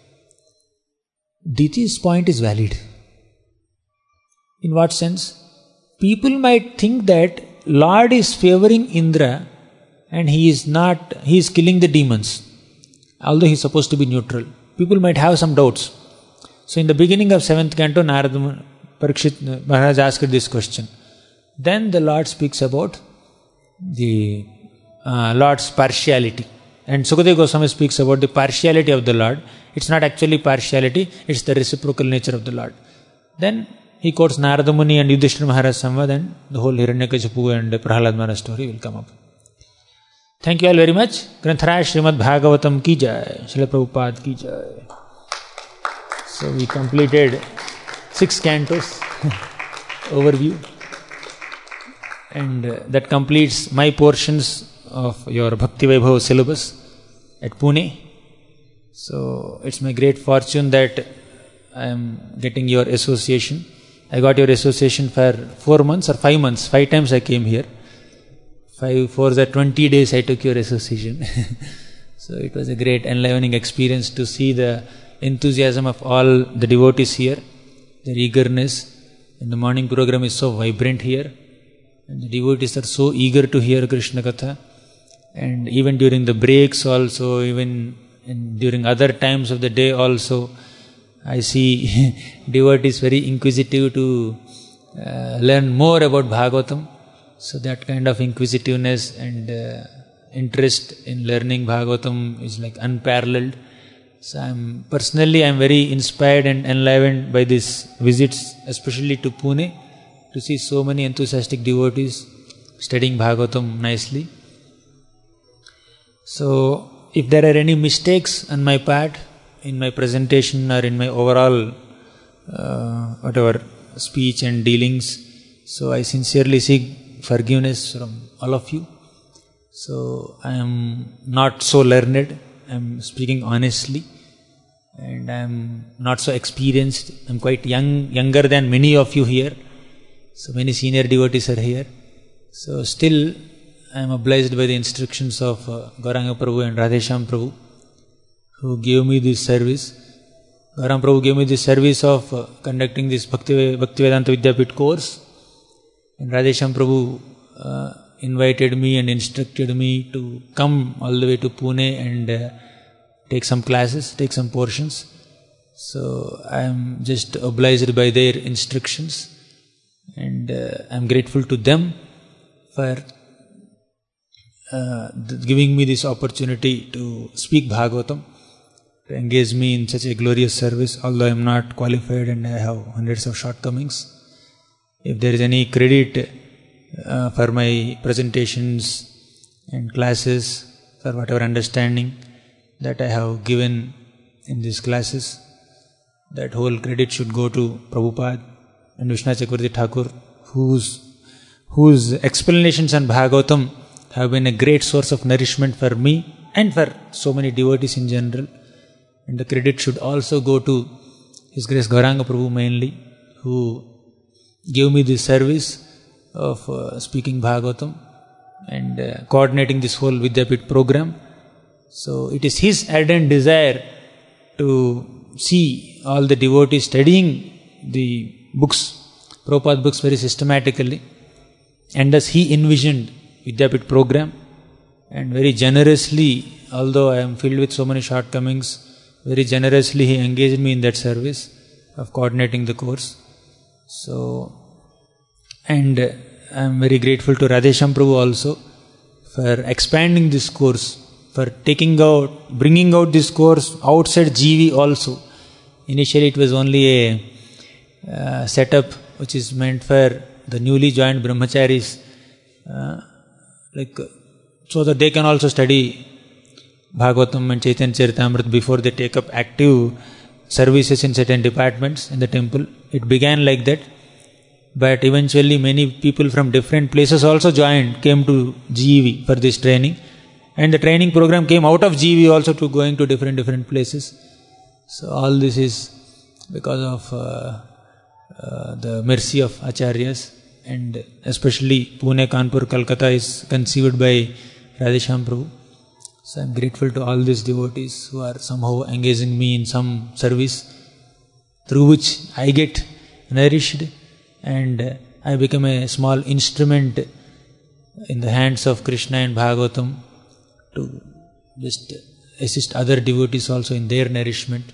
Diti's point is valid. In what sense? People might think that Lord is favoring Indra and he is killing the demons, although he is supposed to be neutral. People might have some doubts. So in the beginning of 7th canto, Parikshit Maharaj asked this question. then the Lord speaks about the Lord's partiality. And Sukadeva Goswami speaks about the partiality of the Lord. It's not actually partiality, it's the reciprocal nature of the Lord. Then he quotes Narada Muni and Yudhishthira Maharaj Samvad, and the whole Hiranyakashipu and Prahalad Maharaj story will come up. Thank you all very much. Grantharaja Srimad Bhagavatam ki jai, Srila Prabhupada ki jai. So we completed 6 cantos overview, and that completes my portions of your Bhakti Vaibhava syllabus at Pune. So it's my great fortune that I am getting your association. I got your association for 4 months or 5 months. 5 times I came here. for the 20 days I took your association. So it was a great enlivening experience to see the enthusiasm of all the devotees here, their eagerness. And the morning program is so vibrant here. And the devotees are so eager to hear Krishna Katha. And even during the breaks also, even during other times of the day also, I see devotees very inquisitive to learn more about Bhagavatam. So that kind of inquisitiveness and interest in learning Bhagavatam is like unparalleled. So I'm very inspired and enlivened by these visits, especially to Pune, to see so many enthusiastic devotees studying Bhagavatam nicely. So if there are any mistakes on my part in my presentation or in my overall speech and dealings, so I sincerely seek forgiveness from all of you. So I am not so learned, I am speaking honestly, and I am not so experienced. I am quite younger than many of you here. So many senior devotees are here. So still I am obliged by the instructions of Gauranga Prabhu and Radheshyam Prabhu, who gave me this service. Gauranga Prabhu gave me this service of conducting this Bhaktivedanta Vidyapit course. And Radheshyam Prabhu invited me and instructed me to come all the way to Pune and take some classes, take some portions. So I am just obliged by their instructions, and I am grateful to them for giving me this opportunity to speak Bhagavatam, to engage me in such a glorious service, although I am not qualified and I have hundreds of shortcomings. If there is any credit for my presentations and classes, for whatever understanding that I have given in these classes, that whole credit should go to Prabhupada and Vishwanath Chakravarti Thakur, whose explanations on Bhagavatam have been a great source of nourishment for me and for so many devotees in general. And the credit should also go to His Grace Gauranga Prabhu mainly, who gave me this service of speaking Bhagavatam and coordinating this whole Vidyapit program. So it is his ardent desire to see all the devotees studying the books, Prabhupada books, very systematically. And thus he envisioned Vidyapit program, and very generously, although I am filled with so many shortcomings, very generously he engaged me in that service of coordinating the course. So, and I am very grateful to Radheshyam Prabhu also for expanding this course, for bringing out this course outside GV also. Initially it was only a setup which is meant for the newly joined brahmacharis, so that they can also study Bhagavatam and Chaitanya Charitamrita before they take up active services in certain departments in the temple. It began like that, but eventually many people from different places also came to GEV for this training, and the training program came out of GEV also to going to different places. So all this is because of the mercy of Acharyas, and especially Pune, Kanpur, Kolkata is conceived by Radheshyam Prabhu. So I am grateful to all these devotees who are somehow engaging me in some service through which I get nourished and I become a small instrument in the hands of Krishna and Bhagavatam to just assist other devotees also in their nourishment.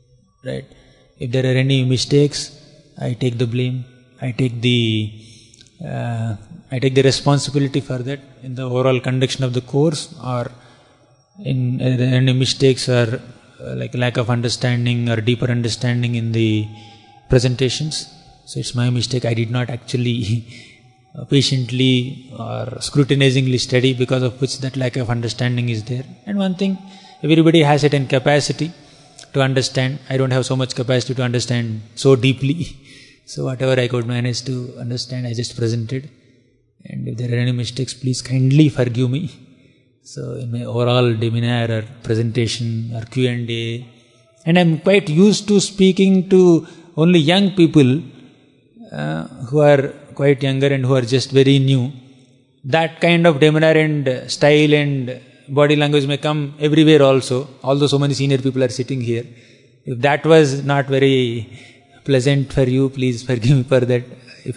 Right? If there are any mistakes, I take the blame, I take the I take the responsibility for that in the overall conduction of the course, or in any mistakes or like lack of understanding or deeper understanding in the presentations. So it's my mistake. I did not actually patiently or scrutinizingly study, because of which that lack of understanding is there. And one thing, everybody has certain capacity to understand. I don't have so much capacity to understand so deeply. So whatever I could manage to understand, I just presented. And if there are any mistakes, please kindly forgive me. So in my overall demeanor or presentation or Q&A, and I'm quite used to speaking to only young people who are quite younger and who are just very new. That kind of demeanor and style and body language may come everywhere also, although so many senior people are sitting here. If that was not very pleasant for you, please forgive me for that. If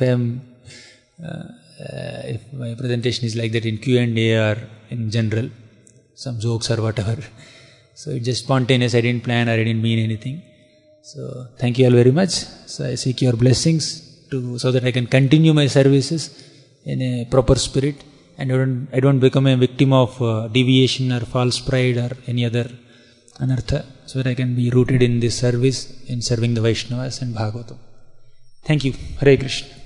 my presentation is like that in Q&A or in general, some jokes or whatever. So it's just spontaneous. I didn't plan or I didn't mean anything. So thank you all very much. So I seek your blessings so that I can continue my services in a proper spirit, and I don't become a victim of deviation or false pride or any other anartha, so that I can be rooted in this service, in serving the Vaishnavas and Bhagavatam. Thank you. Hare Krishna.